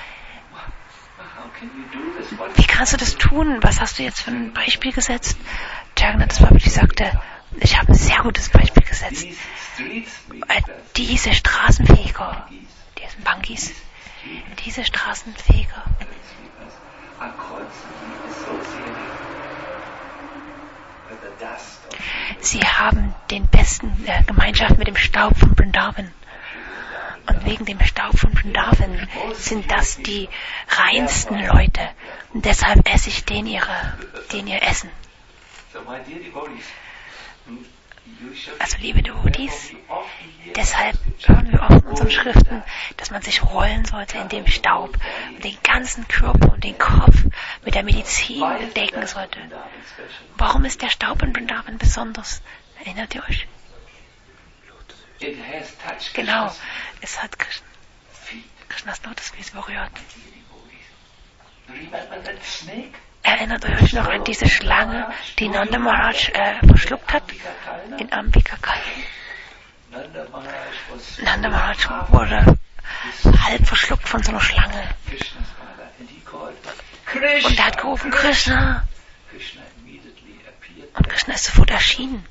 Wie kannst du das tun? Was hast du jetzt für ein Beispiel gesetzt? Jagannath Babaji sagte, ich habe ein sehr gutes Beispiel gesetzt. Diese Straßenfeger, die sind Bangis, diese Straßenfeger, sie haben den besten Gemeinschaft mit dem Staub von Vrindavan. Und wegen dem Staub von Vrindavan sind das die reinsten Leute. Und deshalb esse ich den ihr Essen. Also liebe Devotees, deshalb hören wir oft in unseren Schriften, dass man sich rollen sollte in dem Staub und den ganzen Körper und den Kopf mit der Medizin decken sollte. Warum ist der Staub in Vrindavan besonders? Erinnert ihr euch? Genau, es hat Krishnas Lotusfüße berührt. Erinnert euch noch an diese Schlange, die Nanda Maharaj verschluckt hat in Ambika-Kai? Nanda Maharaj wurde halb verschluckt von so einer Schlange. Und er hat gerufen, Krishna. Und Krishna ist sofort erschienen.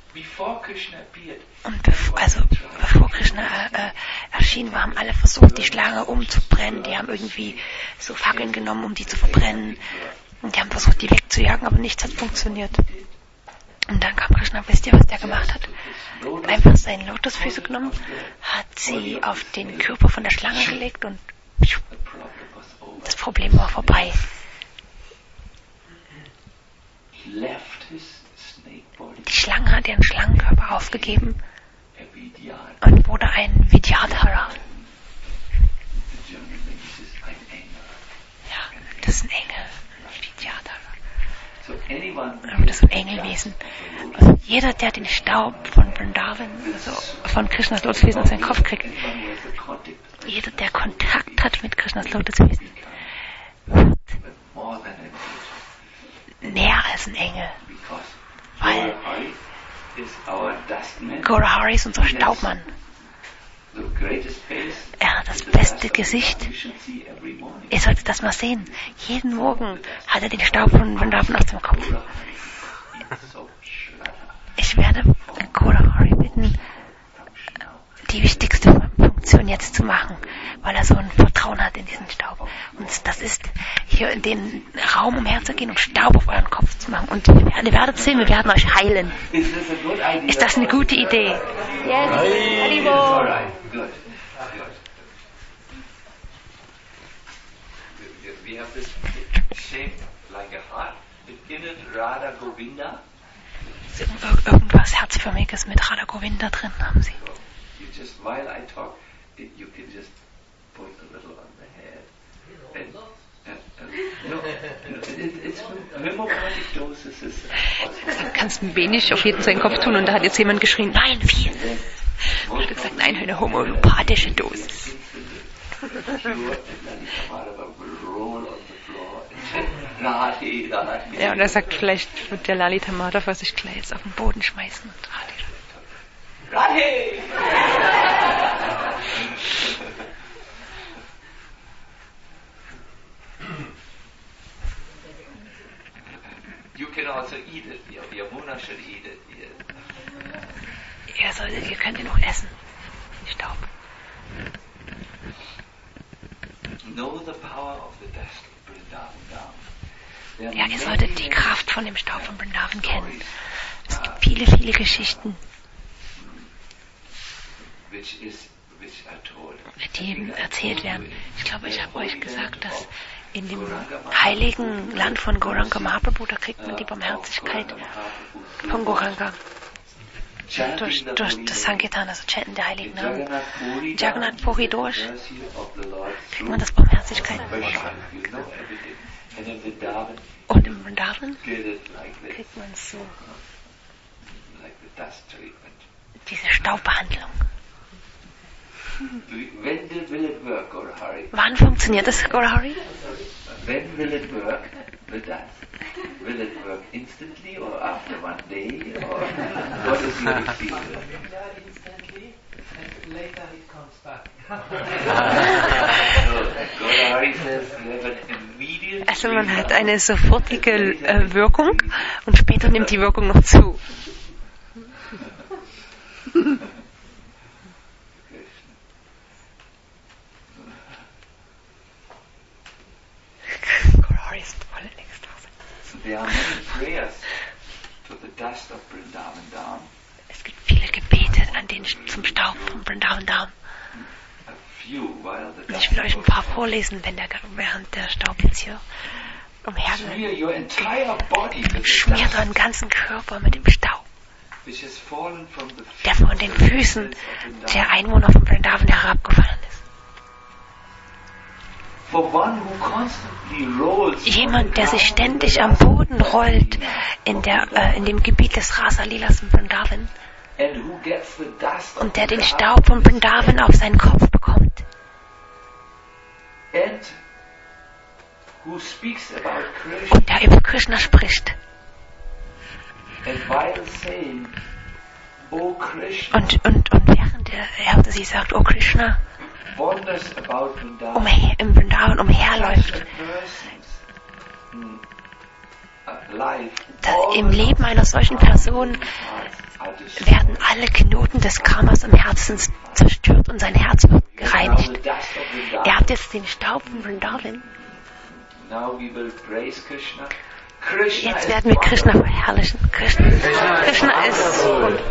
Und bevor Krishna erschien, haben alle versucht, die Schlange umzubrennen. Die haben irgendwie so Fackeln genommen, um die zu verbrennen. Und die haben versucht, die wegzujagen, aber nichts hat funktioniert. Und dann kam Krishna, wisst ihr, was der gemacht hat? Hat einfach seine Lotusfüße genommen, hat sie auf den Körper von der Schlange gelegt und das Problem war vorbei. Die Schlange hat ihren Schlangenkörper aufgegeben und wurde ein Vidyadhara. Ja, das ist ein Engel. Vidyadhara. Das ist ein Engelwesen. Also jeder, der den Staub von Vrindavan, also von Krishnas Lotuswesen auf seinen Kopf kriegt, jeder, der Kontakt hat mit Krishnas Lotuswesen, wird näher als ein Engel. Weil Gaurahari ist unser Staubmann. Er hat das beste Gesicht. Ihr solltet das mal sehen. Jeden Morgen hat er den Staub von Vrindavan auf dem Kopf. Ich werde Gaurahari bitten, die wichtigste Funktion jetzt zu machen, weil er so ein Vertrauen hat in diesen Staub. Und das ist, hier in den Raum umherzugehen und Staub auf euren Kopf zu machen. Und ihr werdet sehen, wir werden euch heilen. Ist das eine gute Idee? Yes. Haribo. Irgendwas Herzförmiges mit Radha Govinda drin haben sie. While I talk, you can just put a little on the head. It's homopathic doses. Du kannst ein wenig auf jeden seinen Kopf tun und da hat jetzt jemand geschrien, nein, viel. Ich habe gesagt, nein, eine homöopathische Dosis. Ja, und er sagt, vielleicht wird der Lalita Madhava sich gleich jetzt auf den Boden schmeißen und Radhe! You can also eat it. Yamuna should eat it. Ja, ihr könnt ihn auch essen. Staub. Know the power of the dust of Vrindavan Dham. Ja, ihr solltet die Kraft von dem Staub von Vrindavan kennen. Es gibt viele, viele Geschichten, die erzählt werden. Ich glaube, ich habe euch gesagt, dass in dem heiligen Land von Gauranga Mahaprabhu, da kriegt man die Barmherzigkeit von Gauranga. Durch das Sankirtan, also Chanten der heiligen Namen. Jagannath Puri durch kriegt man das Barmherzigkeit. Und im Vrindavan kriegt man so diese Staubbehandlung. Wann funktioniert das, Gaurahari? When will it work? Will it work instantly or after one day? Or what is your experience? Instantly, and later it comes back. Gaurahari says you have an immediate. Also man hat eine sofortige Wirkung und später nimmt die Wirkung noch zu. There are many prayers to the dust of Vrindavan Dham. Es gibt viele Gebete zum Staub von Vrindavan Dham. Ich will euch ein paar vorlesen, während der Staub jetzt hier umhergeht. Schmiert euren ganzen Körper mit dem Staub, der von den Füßen der Einwohner von Vrindavan herabgefallen ist. Jemand, der sich ständig am Boden rollt in dem Gebiet des Rasa-Lilas in Vrindavan und der den Staub von Vrindavan auf seinen Kopf bekommt und der über Krishna spricht und während er oder sie sagt, oh Krishna, im Vrindavan umherläuft. Im Leben einer solchen Person werden alle Knoten des Karmas im Herzen zerstört und sein Herz wird gereinigt. Ihr habt jetzt den Staub von Vrindavan. Jetzt werden wir Krishna verherrlichen. Krishna ist gut.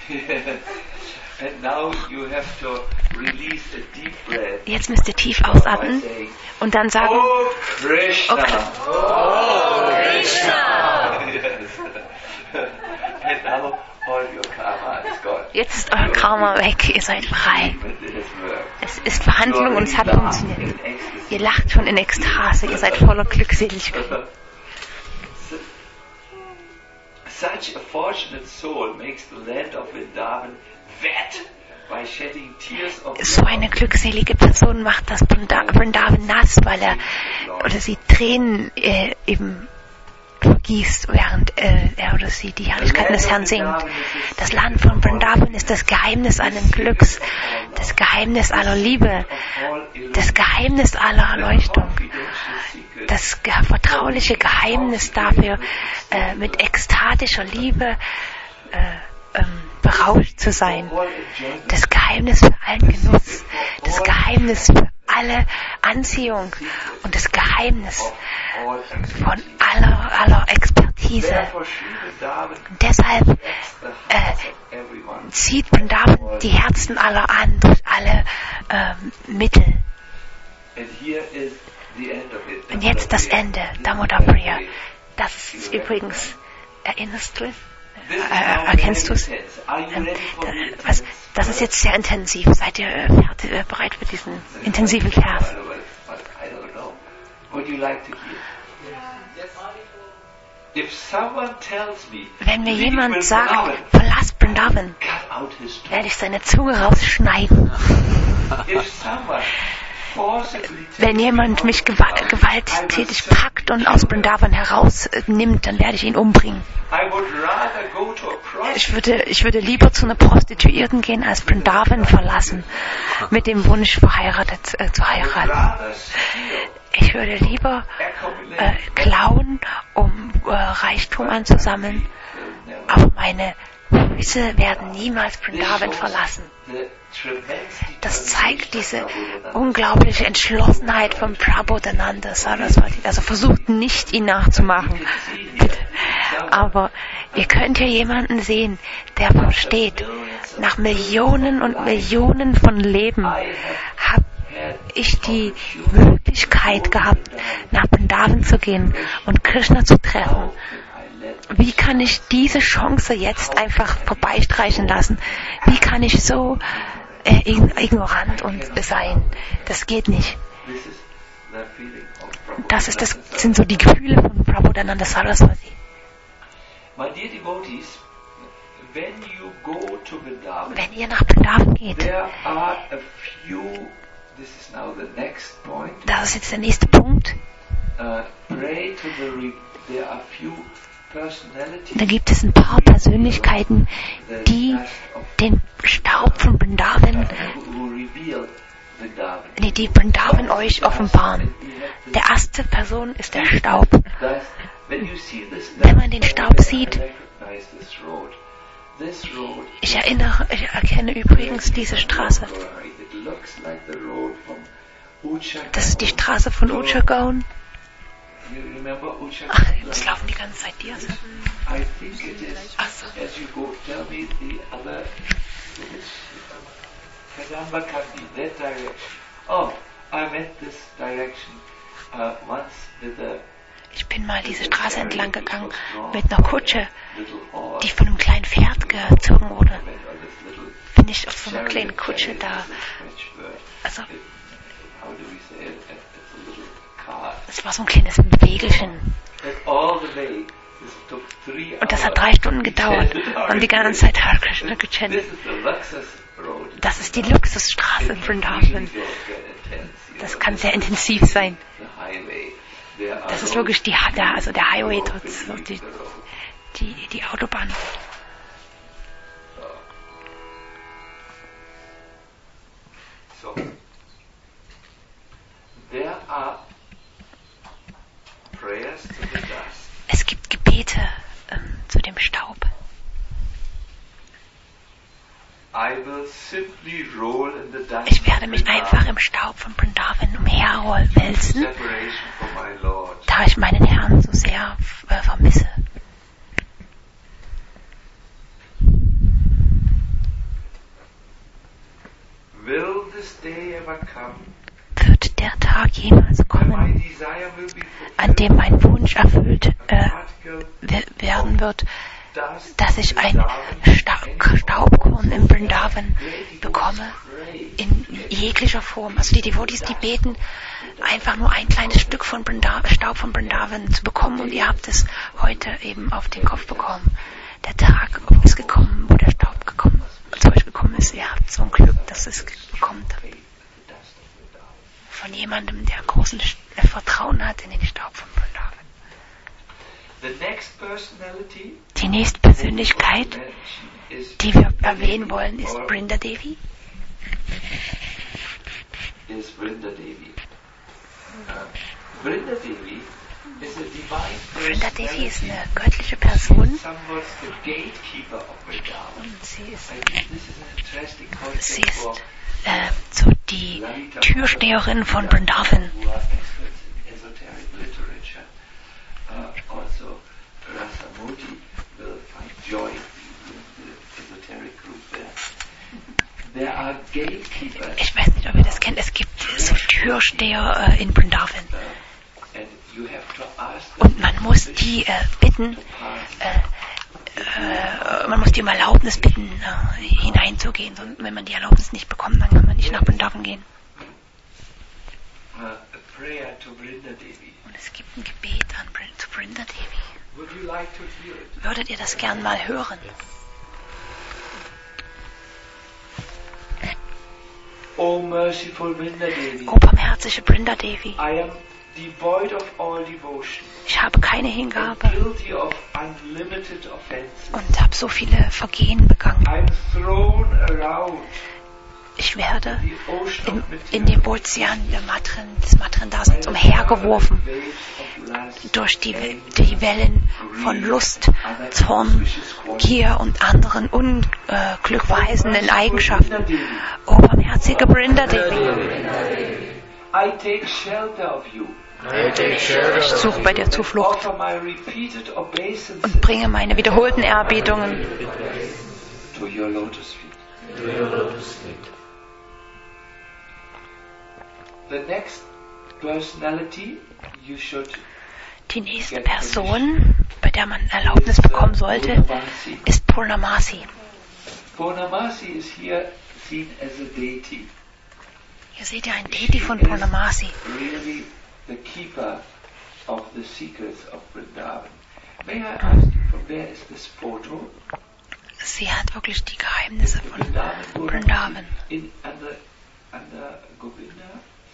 Jetzt müsst ihr tief ausatmen und dann sagen, oh Krishna! Oh Krishna! Jetzt ist euer Karma weg, ihr seid frei. Es ist Verhandlung und es hat funktioniert. Ihr lacht schon in Ekstase, ihr seid voller Glückseligkeit. Such a fortunate soul makes the land of Vrindavan wet by shedding tears of so eine glückselige Person macht das Vrindavan nass, weil er oder sie Tränen eben vergießt, während er oder sie die Herrlichkeiten des Herrn singt. Das Land von Vrindavan ist das Geheimnis allen Glücks, das Geheimnis aller Liebe, das Geheimnis aller Erleuchtung, das vertrauliche Geheimnis dafür, mit ekstatischer Liebe berauscht zu sein, das Geheimnis für allen Genuss, das Geheimnis für alle Anziehung und das Geheimnis von aller Expertise. Und deshalb zieht Vrindavan die Herzen aller an durch alle Mittel. Und jetzt das Ende, Damodar Priya. Das ist übrigens, erinnerst du es? Erkennst du es? Das ist jetzt sehr intensiv. Seid ihr bereit für diesen intensiven Vers? Wenn mir jemand sagt, verlass Vrindavan, werde ich seine Zunge rausschneiden. wenn jemand mich gewalttätig packt und aus Vrindavan herausnimmt, dann werde ich ihn umbringen. Ich würde lieber zu einer Prostituierten gehen, als Vrindavan verlassen, mit dem Wunsch zu heiraten. Ich würde lieber klauen, um Reichtum anzusammeln, aber meine Füße werden niemals Vrindavan verlassen. Das zeigt diese unglaubliche Entschlossenheit von Prabodhananda Saraswati. Also versucht nicht, ihn nachzumachen. Bitte. Aber ihr könnt hier jemanden sehen, der versteht, nach Millionen und Millionen von Leben habe ich die Möglichkeit gehabt, nach Vrindavan zu gehen und Krishna zu treffen. Wie kann ich diese Chance jetzt einfach vorbeistreichen lassen? Wie kann ich so ignorant sein? Das geht nicht. Das sind so die Gefühle von Prabodhananda Saraswati. Wenn ihr nach Vrindavan geht, das ist jetzt der nächste Punkt. Da gibt es ein paar Persönlichkeiten, die den Staub von Vrindavan, die Vrindavan euch offenbaren. Der erste Person ist der Staub. Wenn man den Staub sieht, ich erkenne übrigens diese Straße. Das ist die Straße von Uchagaon. Ach, jetzt laufen die ganze Zeit Dias. Ach so. Ich bin mal diese Straße entlang gegangen mit einer Kutsche, die von einem kleinen Pferd gezogen wurde. Bin ich auf so einer kleinen Kutsche da. Also, es war so ein kleines Wägelchen. Und das hat 3 Stunden gedauert. Und die ganze Zeit Hare Krishna gechantet. Das ist die Luxusstraße in Vrindavan. Das kann sehr intensiv sein. Das ist wirklich der Highway, die Autobahn. Es gibt Gebete zu dem Staub. Ich werde mich einfach im Staub von Vrindavan umherwälzen, da ich meinen Herrn so sehr vermisse. Wird der Tag jemals kommen, an dem mein Wunsch erfüllt werden wird, dass ich ein Staubkorn im Vrindavan bekomme, in jeglicher Form. Also die Devotees, die beten, einfach nur ein kleines Stück von Staub von Vrindavan zu bekommen, und ihr habt es heute eben auf den Kopf bekommen. Der Tag ist gekommen, wo der Staub zu euch gekommen ist. Ihr habt so ein Glück, dass es bekommt. Von jemandem, der großen Vertrauen hat in den Staub von Vrindavan. Die nächste Persönlichkeit, die wir erwähnen wollen, ist Brinda Devi. Brinda Devi ist eine göttliche Person. Und sie ist so die Türsteherin von Vrindavan. Ich weiß nicht, ob ihr das kennt. Es gibt so Türsteher in Vrindavan. Und man muss die bitten, man muss die um Erlaubnis bitten, hineinzugehen. Und wenn man die Erlaubnis nicht bekommt, dann kann man nicht nach Vrindavan gehen. Und es gibt ein Gebet zu Brinda Devi. Würdet ihr das gern mal hören? O merciful Vrinda Devi, O barmherzige Brinda Devi, I am devoid of all devotion, ich habe keine and Hingabe guilty of unlimited offenses. und habe so viele Vergehen begangen. I am thrown around Ich werde the ocean of in dem Ozean des Matrendaseins umhergeworfen durch die Wellen von Lust, Zorn, Gier und anderen unglückweisenden Eigenschaften. O barmherzige Brinda Devi, I take shelter of you. ich suche bei dir Zuflucht Offer my repeated obeisances und bringe meine wiederholten Erbietungen to your lotus feet. The next personality you should Die nächste Person, bei der man Erlaubnis bekommen sollte, ist Purnamasi. Purnamasi is here seen as a deity. Hier seht ihr ein Deity von Purnamasi. Really the keeper of the secrets of Vrindavan. May I ask you, from where is this photo? Sie hat wirklich die Geheimnisse von Vrindavan. Under Govinda?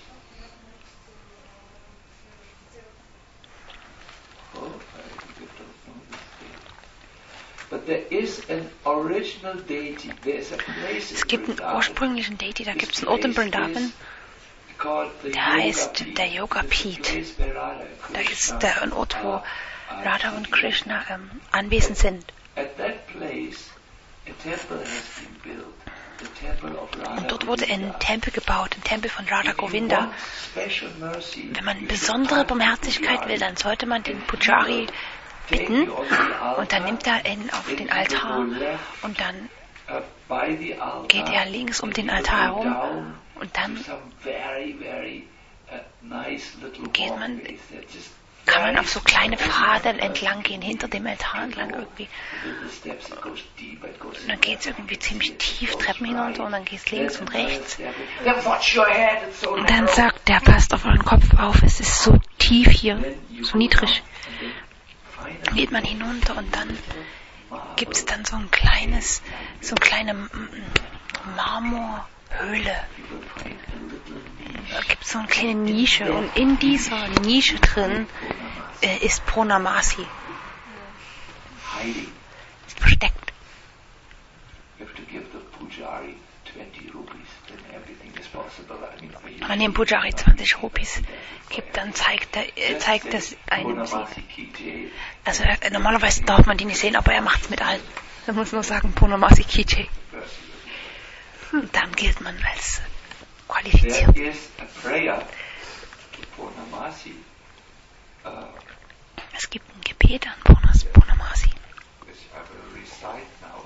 Oh, I don't know this thing. But there is an original deity. There is a place Es in gibt einen Vrindavan ursprünglichen Deity, da gibt es einen Ort in Vrindavan, called the der heißt der Yoga Pit. place where Radha and Da ist Krishna ein Ort, wo are Radha und Krishna anwesend sind. At that place, a temple has been built. The temple of Radha Und dort wurde ein Govinda. Tempel gebaut, ein Tempel von Radha If you Govinda. want special mercy, Wenn man you besondere should Barmherzigkeit will, dann sollte man den Pujari bitten und dann nimmt er ihn auf den Altar und dann by the altar, geht er links um den Altar herum und dann to some very, very nice little geht man- walkways that just kann man auf so kleine Pfade entlang gehen, hinter dem Altar entlang irgendwie. little steps, it goes deep, it goes Und dann geht es irgendwie ziemlich tief Treppen hinunter und dann geht es links und rechts. Then watch your head, it's so Und dann narrow. sagt der, passt auf euren Kopf auf, es ist so tief hier, so niedrig. Dann geht man hinunter und dann gibt es dann so eine kleine Marmorhöhle. Da gibt es so eine kleine Nische und in dieser Nische drin ist Purnamasi, Hiding. ist versteckt. You have to give the pujari 20 rupees, then everything is possible. I mean, for you. Wenn man dem Pujari 20 Rupees gibt, dann zeigt das einem sie. Purnamasi Kije. Also normalerweise darf man die nicht sehen, aber er macht es mit allen. Man muss nur sagen Purnamasi Kije. Dann gilt man als qualifiziert. There is a prayer to Purnamasi, Es gibt ein Gebet an Purnamasi. which I will recite now.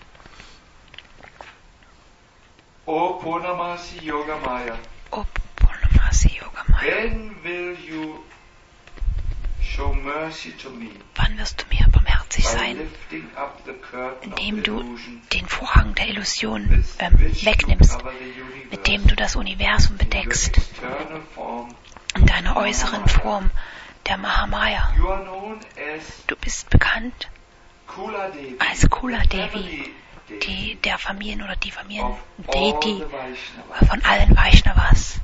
O Purnamasi Yogamaya, O Purnamasi Yogamaya, when will you show mercy to me wann wirst du mir barmherzig by sein, lifting up the curtain indem of du illusion den Vorhang der Illusion which you wegnimmst, cover the universe mit dem du das Universum in your bedeckst, external form? in deiner äußeren Form, der Mahamaya. You are known as Du bist bekannt Kula Devi, als Kula the Devi, family Devi der Familien oder die of all Familien-Deity the Vaishnavas. von allen Vaishnavas.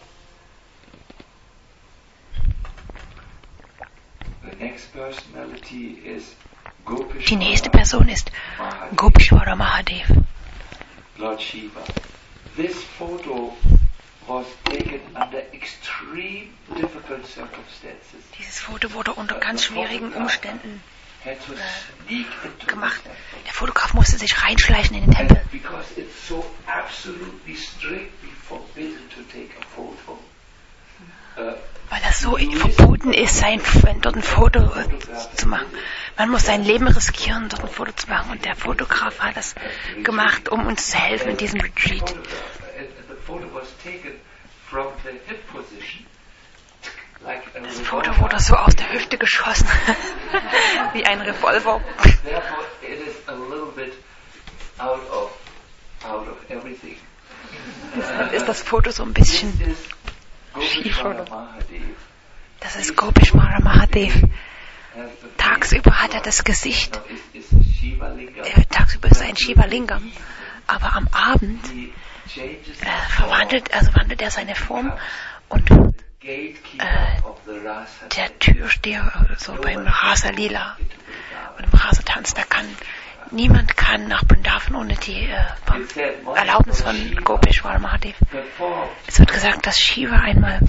The next personality is Gopishwara Die nächste Person ist Mahadev, Gopishwara Mahadev. Lord Shiva. This photo was taken under extreme difficult circumstances. Dieses Foto wurde unter ganz schwierigen Umständen Had to sneak into gemacht. the temple. Der Fotograf musste sich reinschleichen in den Tempel, And because it's so absolutely strictly forbidden to take a photo, weil das so verboten ist, dort ein Foto zu machen. Man muss sein Leben riskieren, dort ein Foto zu machen. Und der Fotograf hat das gemacht, um uns zu helfen in diesem Retreat. the photo was taken from the hip position, like a Das revolver. Foto wurde so aus der Hüfte geschossen, wie ein Revolver. Therefore, it is a little bit out of everything. Deshalb ist das Foto so ein bisschen. This is Gopishwara Schief, Mahadev. Das ist Gopishwara Mahadev. Has the Tagsüber hat er das Gesicht. is Shiva Linga. Tagsüber ist er ein Shiva Lingam. Aber am Abend he changes wandelt er seine Form und gatekeeper of the Rasa. der Türsteher so beim Rasa Lila und im Rasa Tanz, niemand kann nach Vrindavan ohne die Erlaubnis von Gopeshwar Mahadev. Es wird gesagt, dass Shiva einmal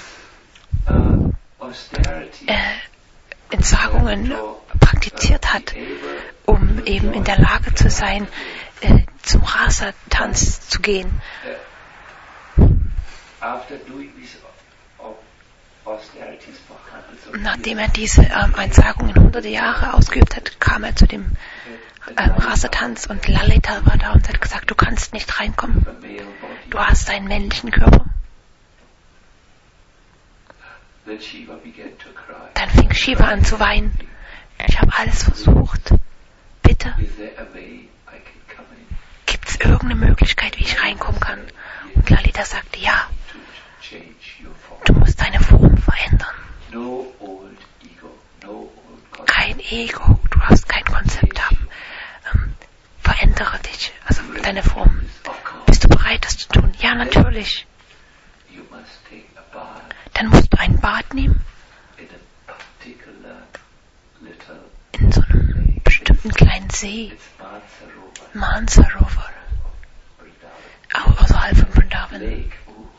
Entsagungen praktiziert hat, um eben in der Lage zu sein, zum Rasa-Tanz zu gehen. Nachdem er diese Entsagungen hunderte Jahre ausgeübt hat, kam er zu dem Rasa-Tanz und Lalita war da und hat gesagt, du kannst nicht reinkommen. Du hast einen männlichen Körper. Dann fing Shiva an zu weinen. Ich habe alles versucht. Bitte, gibt es irgendeine Möglichkeit, wie ich reinkommen kann? Und Lalita sagte, ja, du musst deine Form verändern. Kein Ego, du darfst kein Konzept haben. Verändere dich, also deine Form. Bist du bereit, das zu tun? Ja, natürlich. Dann musst du ein Bad nehmen. In so einem bestimmten kleinen See. Mansarovar. Außerhalb von Vrindavan.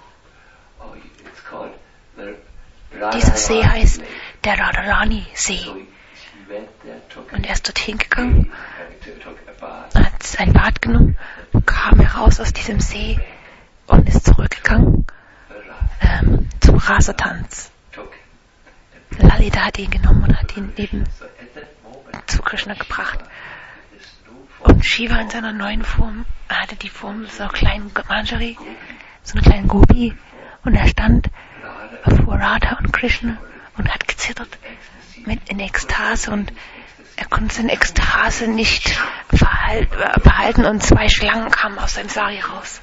Dieser See heißt der Radharani-See. Und er ist dorthin gegangen, hat ein Bad genommen, kam heraus aus diesem See und ist zurückgegangen zum Rasa-Tanz. Lalita hat ihn genommen und hat ihn eben zu Krishna gebracht. Und Shiva in seiner neuen Form hatte die Form so einer kleinen Manjari, so einer kleinen Gopi. Und er stand vor Radha und Krishna und hat gezittert in Ekstase und er konnte seine Ekstase nicht behalten und 2 Schlangen kamen aus seinem Sari raus.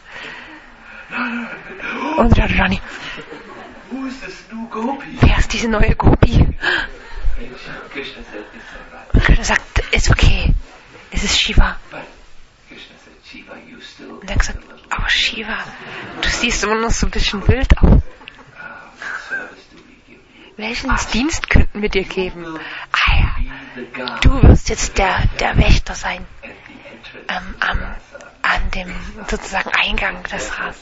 Und Radharani, wer ist diese neue Gopi? Und Krishna sagt, ist okay, es ist Shiva. Und er hat gesagt, aber Shiva, du siehst immer noch so ein bisschen wild aus. Welchen Dienst könnten wir dir geben? Ah ja, du wirst jetzt der Wächter sein an dem sozusagen Eingang des Ras.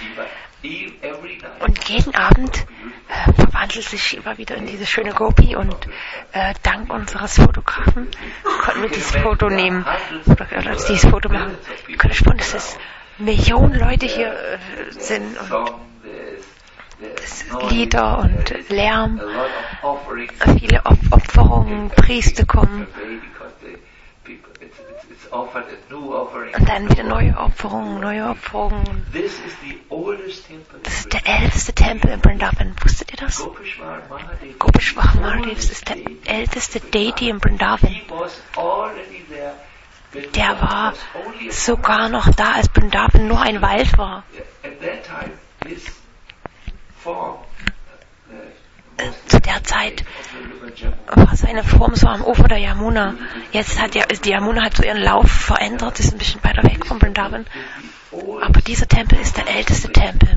Und jeden Abend verwandelt sich Shiva wieder in diese schöne Gopi und dank unseres Fotografen konnten wir dieses Foto nehmen oder dieses Foto machen. Wir können spüren, dass es Millionen Leute hier sind und Lieder und Lärm, viele Opferungen, Priester kommen und dann wieder neue Opferungen. Das ist der älteste Tempel in Vrindavan. Wusstet ihr das? Gopeshwar Mahadev ist der älteste Deity in Vrindavan. Der war sogar noch da, als Vrindavan nur ein Wald war. Zu der Zeit war seine Form so am Ufer der Yamuna. Jetzt hat die Yamuna so ihren Lauf verändert, ist ein bisschen weiter weg von Vrindavan. Aber dieser Tempel ist der älteste Tempel.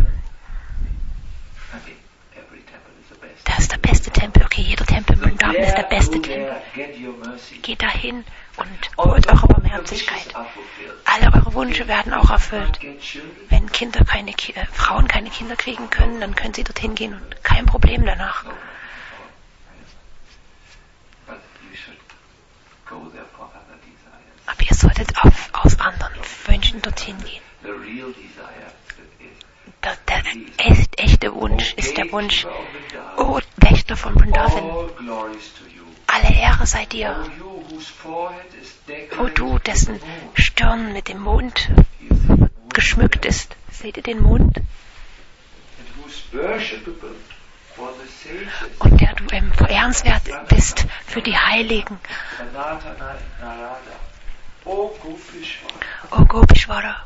Das ist der beste Tempel. Okay, jeder Tempel in Vrindavan ist der beste Tempel. Geht dahin und holt eure Barmherzigkeit. Alle eure Wünsche werden auch erfüllt. Wenn Frauen keine Kinder kriegen können, dann können sie dorthin gehen und kein Problem danach. Aber ihr solltet aus anderen Wünschen dorthin gehen. Der echte Wunsch ist der Wunsch, O Wächter von Vrindavan, alle Ehre sei dir. O du, dessen Stirn mit dem Mond geschmückt ist. Seht ihr den Mond? Und der du verehrenswert bist für die Heiligen. O Gopeshwara,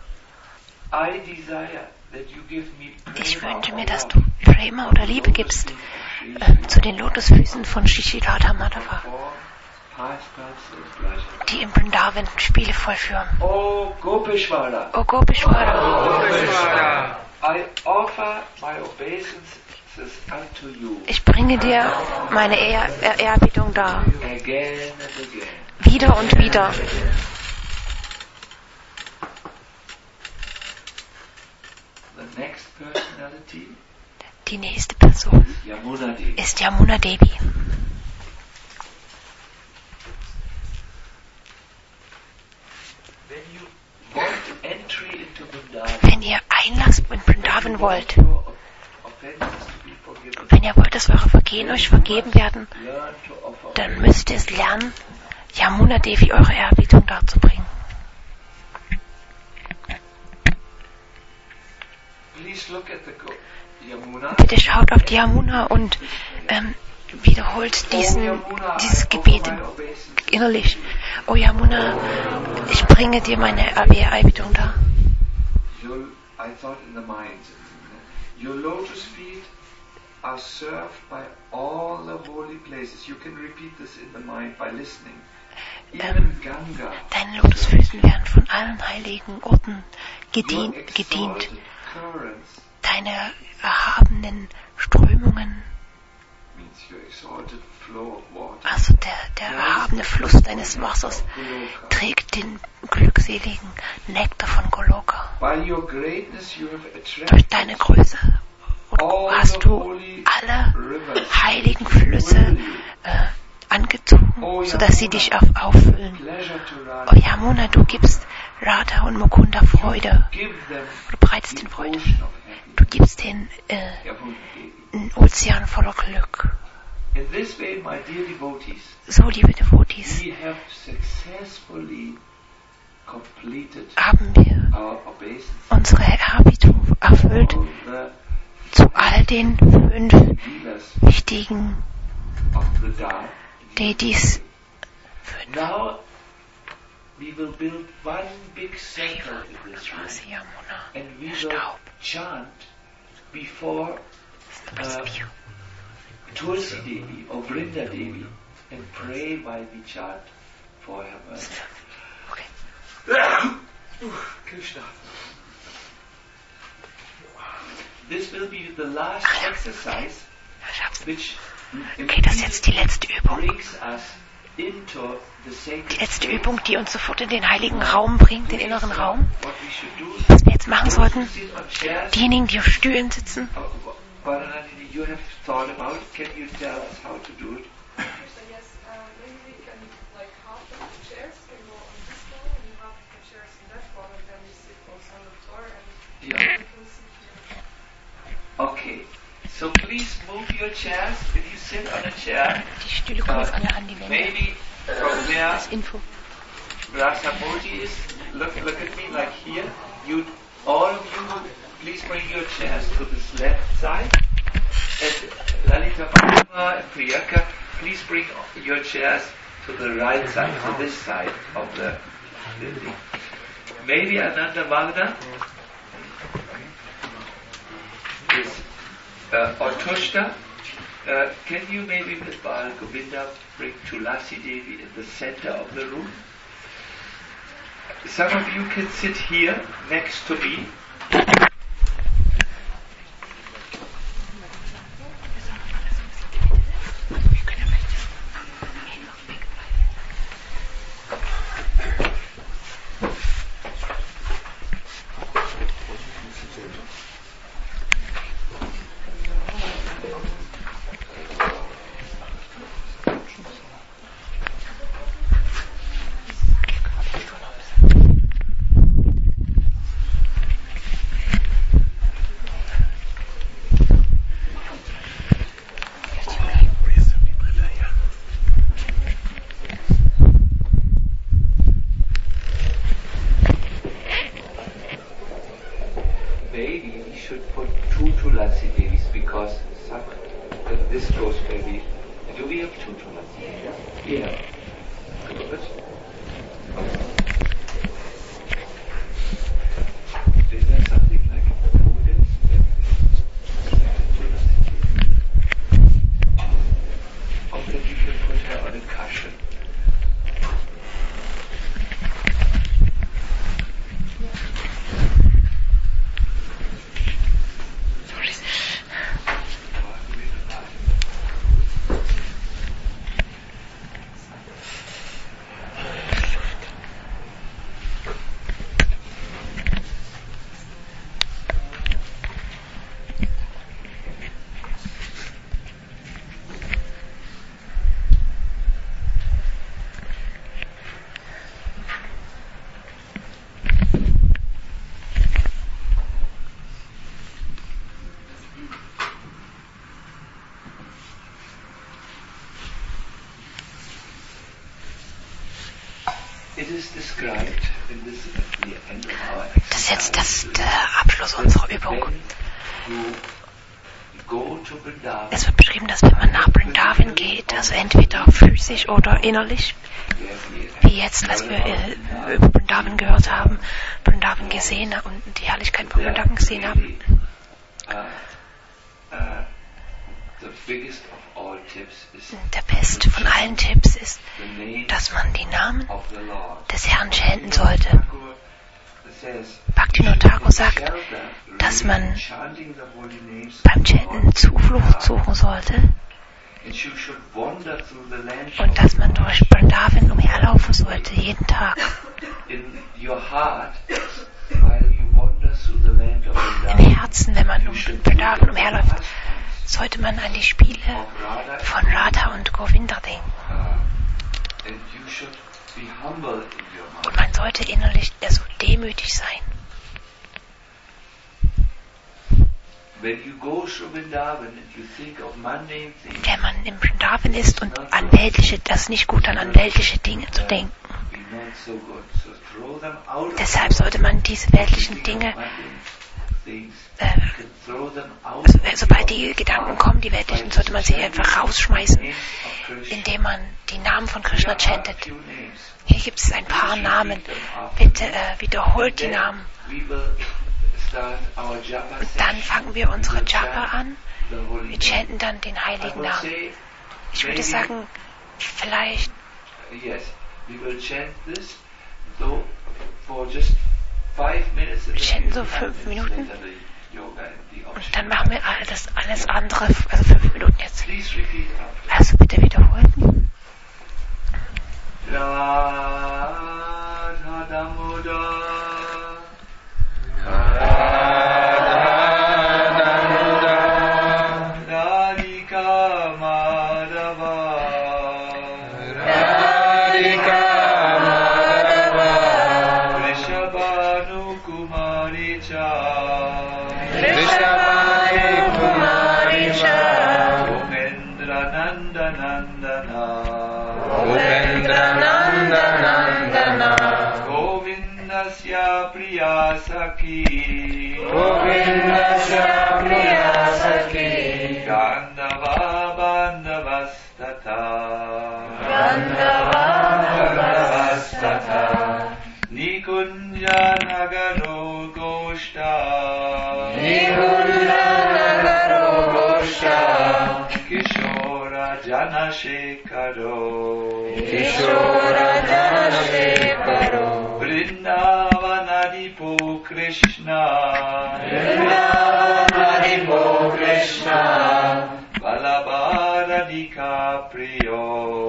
ich wünsche mir, dass du Prema oder Liebe gibst zu den Lotusfüßen von Shri Radha Madhava. die in Vrindavan Spiele vollführen. Oh Gopeshwara, O Gopeshwara, I offer my obeisances unto you ich bringe dir meine Ehrerbietung dar, again and again. wieder und wieder. The next personality Die nächste Person is Yamuna Devi. ist Yamuna Devi. When you want entry into Vrindavan, Wenn ihr Einlass in Vrindavan wollt, your offenses to be forgiven, wenn ihr wollt, dass eure Vergehen euch vergeben werden, learn to offer. dann müsst ihr es lernen, Yamuna Devi eure Ehrerbietung darzubringen. Please look at the Yamuna. Bitte schaut auf die Yamuna und wiederholt dieses Gebet innerlich. O Yamuna, ich bringe dir meine Ehrerbietung dar. I thought in the mind. Your lotus feet are served by all the holy places. You can repeat this in the mind by listening. Even Ganga. Deine Lotusfüßen werden von allen heiligen Orten Your gedient. exalted currents Deine erhabenen Strömungen, means your exalted flow of water. also der erhabene Fluss deines Wassers, trägt den glückseligen Nektar von Goloka. By your greatness you have Durch attracted deine Größe hast du alle heiligen Flüsse angezogen, sodass sie dich auffüllen. pleasure to O Radha. Yamuna, du gibst Radha und Mukunda Freude. Give them Du bereitest the den Freude. ocean of happiness. Du gibst den Yamuna Devi. einen Ozean voller Glück. In this way, my dear devotees, So, liebe Devotees, we have successfully completed haben wir our obeisance. unsere Ehrerbietung erfüllt All the zu all den 5 dealers wichtigen of the Dharma. Deities. Now we will build one big circle in this room, Yamuna, and we will Staub. chant before Tulsi Devi or Vrinda Devi and pray while we chant for her mercy. Okay. Krishna. This will be the last exercise which Okay, das ist jetzt die letzte Übung. brings us into the sacred Die letzte space. Übung, die uns sofort in den heiligen Raum bringt, den inneren Raum. What we should do, Was wir jetzt machen sollten, sit on chairs. diejenigen, die auf Stühlen sitzen, Varanandini, you have thought about it. Can you tell us how to do it? So yes, maybe we can, like, half of the chairs can go on this wall and half of the chairs on that wall, and then we sit also on the floor and Yeah. we can sit here. Okay. So please move your chairs. If you sit on a chair, die Stühle kommen jetzt alle an die Wände. maybe from where Das Info. Rasamurti is, look at me like here. You, all of you, please bring your chairs to this left side. And Lalita Mahima and Priyanka, please bring your chairs to the right side, to this side of the building. Maybe Ananda Magna is or Tushta. Can you maybe with Bal Govinda bring Tulasi Devi in the center of the room? Some of you can sit here next to me. Maybe we should put 2 Tulasi Devis because this goes maybe. Do we have 2 Tulasi Devis? Yeah. Good. Is there something like Buddhist? Or that you can put her on a cushion Das ist jetzt der Abschluss unserer Übung. Es wird beschrieben, dass wenn man nach Vrindavan geht, also entweder physisch oder innerlich, wie jetzt, was wir über Vrindavan gehört haben, Vrindavan gesehen und die Herrlichkeit von Vrindavan gesehen haben. Der beste von allen Tipps ist, dass man die Namen des Herrn chanten sollte. Bhaktivinoda Thakur sagt, dass man beim Chanten Zuflucht suchen sollte und dass man durch Vrindavan umherlaufen sollte, jeden Tag. Im Herzen, wenn man um Vrindavan umherläuft, sollte man an die Spiele von Radha und Govinda denken. Und man sollte innerlich so demütig sein. Wenn man im Vrindavan ist und an weltliche, das ist nicht gut, dann an weltliche Dinge zu denken. Deshalb sollte man diese weltlichen Dinge, sobald die Gedanken kommen, die weltlichen, sollte man sie einfach rausschmeißen, indem man die Namen von Krishna chantet. Hier gibt es ein paar Namen. Bitte wiederholt die Namen. Und dann fangen wir unsere Japa an. Wir chanten dann den heiligen Namen. Ich würde sagen, vielleicht wir chanten so 5 Minuten. Und dann machen wir alles andere, also 5 Minuten jetzt. Also bitte wiederholen. Radha Damodar Radhika Madhava Vrishabhanu Kumari Cha Gopendra Nanda Nandana Govindasya Priya Saki Gandhava Bandhavastata Nikunja Nagaro Goshta Kishora Janashekaro Vrindavanadipo Krishna Balabharadika Priyo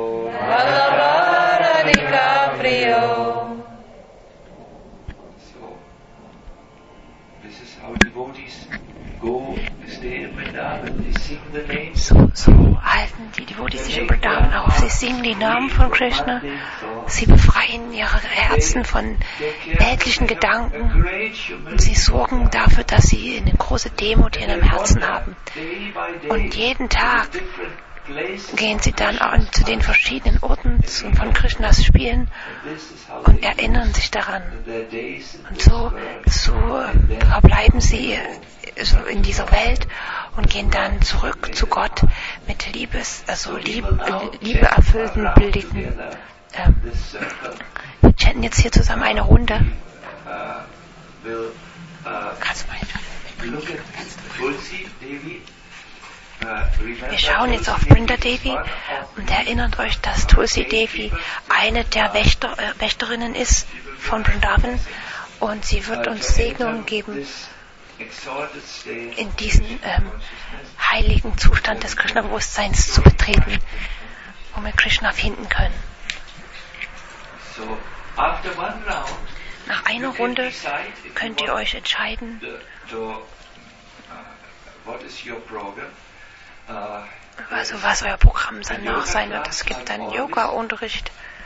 So, this is how devotees go, stay in Vrindavan, they sing the names. So halten die Devotees sich in Vrindavan auf. Sie singen die Namen von Krishna. Sie befreien ihre Herzen von weltlichen Gedanken. Und sie sorgen dafür, dass sie eine große Demut in ihrem Herzen haben. Und jeden Tag gehen sie dann zu den verschiedenen Orten von Krishnas Spielen und erinnern sich daran. Und so verbleiben sie so in dieser Welt und gehen dann zurück zu Gott mit liebeerfüllten Bildern. Wir chanten jetzt hier zusammen eine Runde. Kannst du mal Wir schauen jetzt auf Brinda Devi und erinnert euch, dass Tulsi Devi eine der Wächterinnen ist von Vrindavan und sie wird uns Segnungen geben, in diesen heiligen Zustand des Krishna-Bewusstseins zu betreten, wo wir Krishna finden können. Nach einer Runde könnt ihr euch entscheiden, also was euer Programm danach sein wird. Es gibt dann Yoga-Unterricht,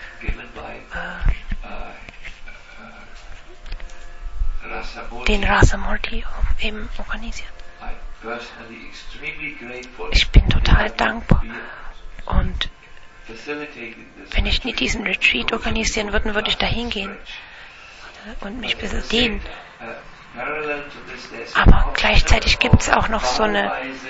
den Rasamurti eben organisiert. Ich bin total dankbar und Wenn ich nicht diesen Retreat organisieren würde, würde ich da hingehen und mich bedienen. Aber gleichzeitig gibt es auch noch so eine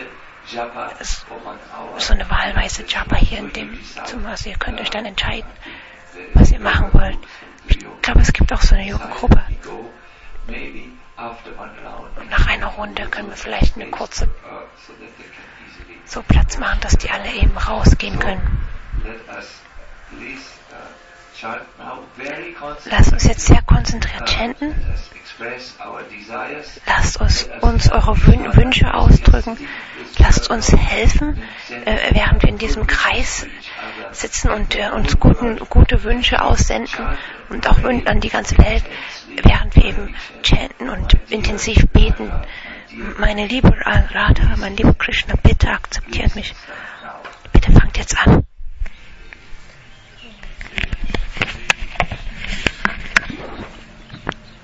wahlweise Japa hier in dem Zimmer. Also ihr könnt euch dann entscheiden, was ihr machen wollt. Ich glaube, es gibt auch so eine Yoga-Gruppe. Nach einer Runde können wir vielleicht eine kurze so Platz machen, dass die alle eben rausgehen können. Lasst uns jetzt sehr konzentriert chanten. Lasst uns eure Wünsche ausdrücken. Lasst uns helfen, während wir in diesem Kreis sitzen und uns gute Wünsche aussenden und auch an die ganze Welt, während wir eben chanten und intensiv beten. Meine liebe Radha, mein lieber Krishna, bitte akzeptiert mich. Bitte fangt jetzt an.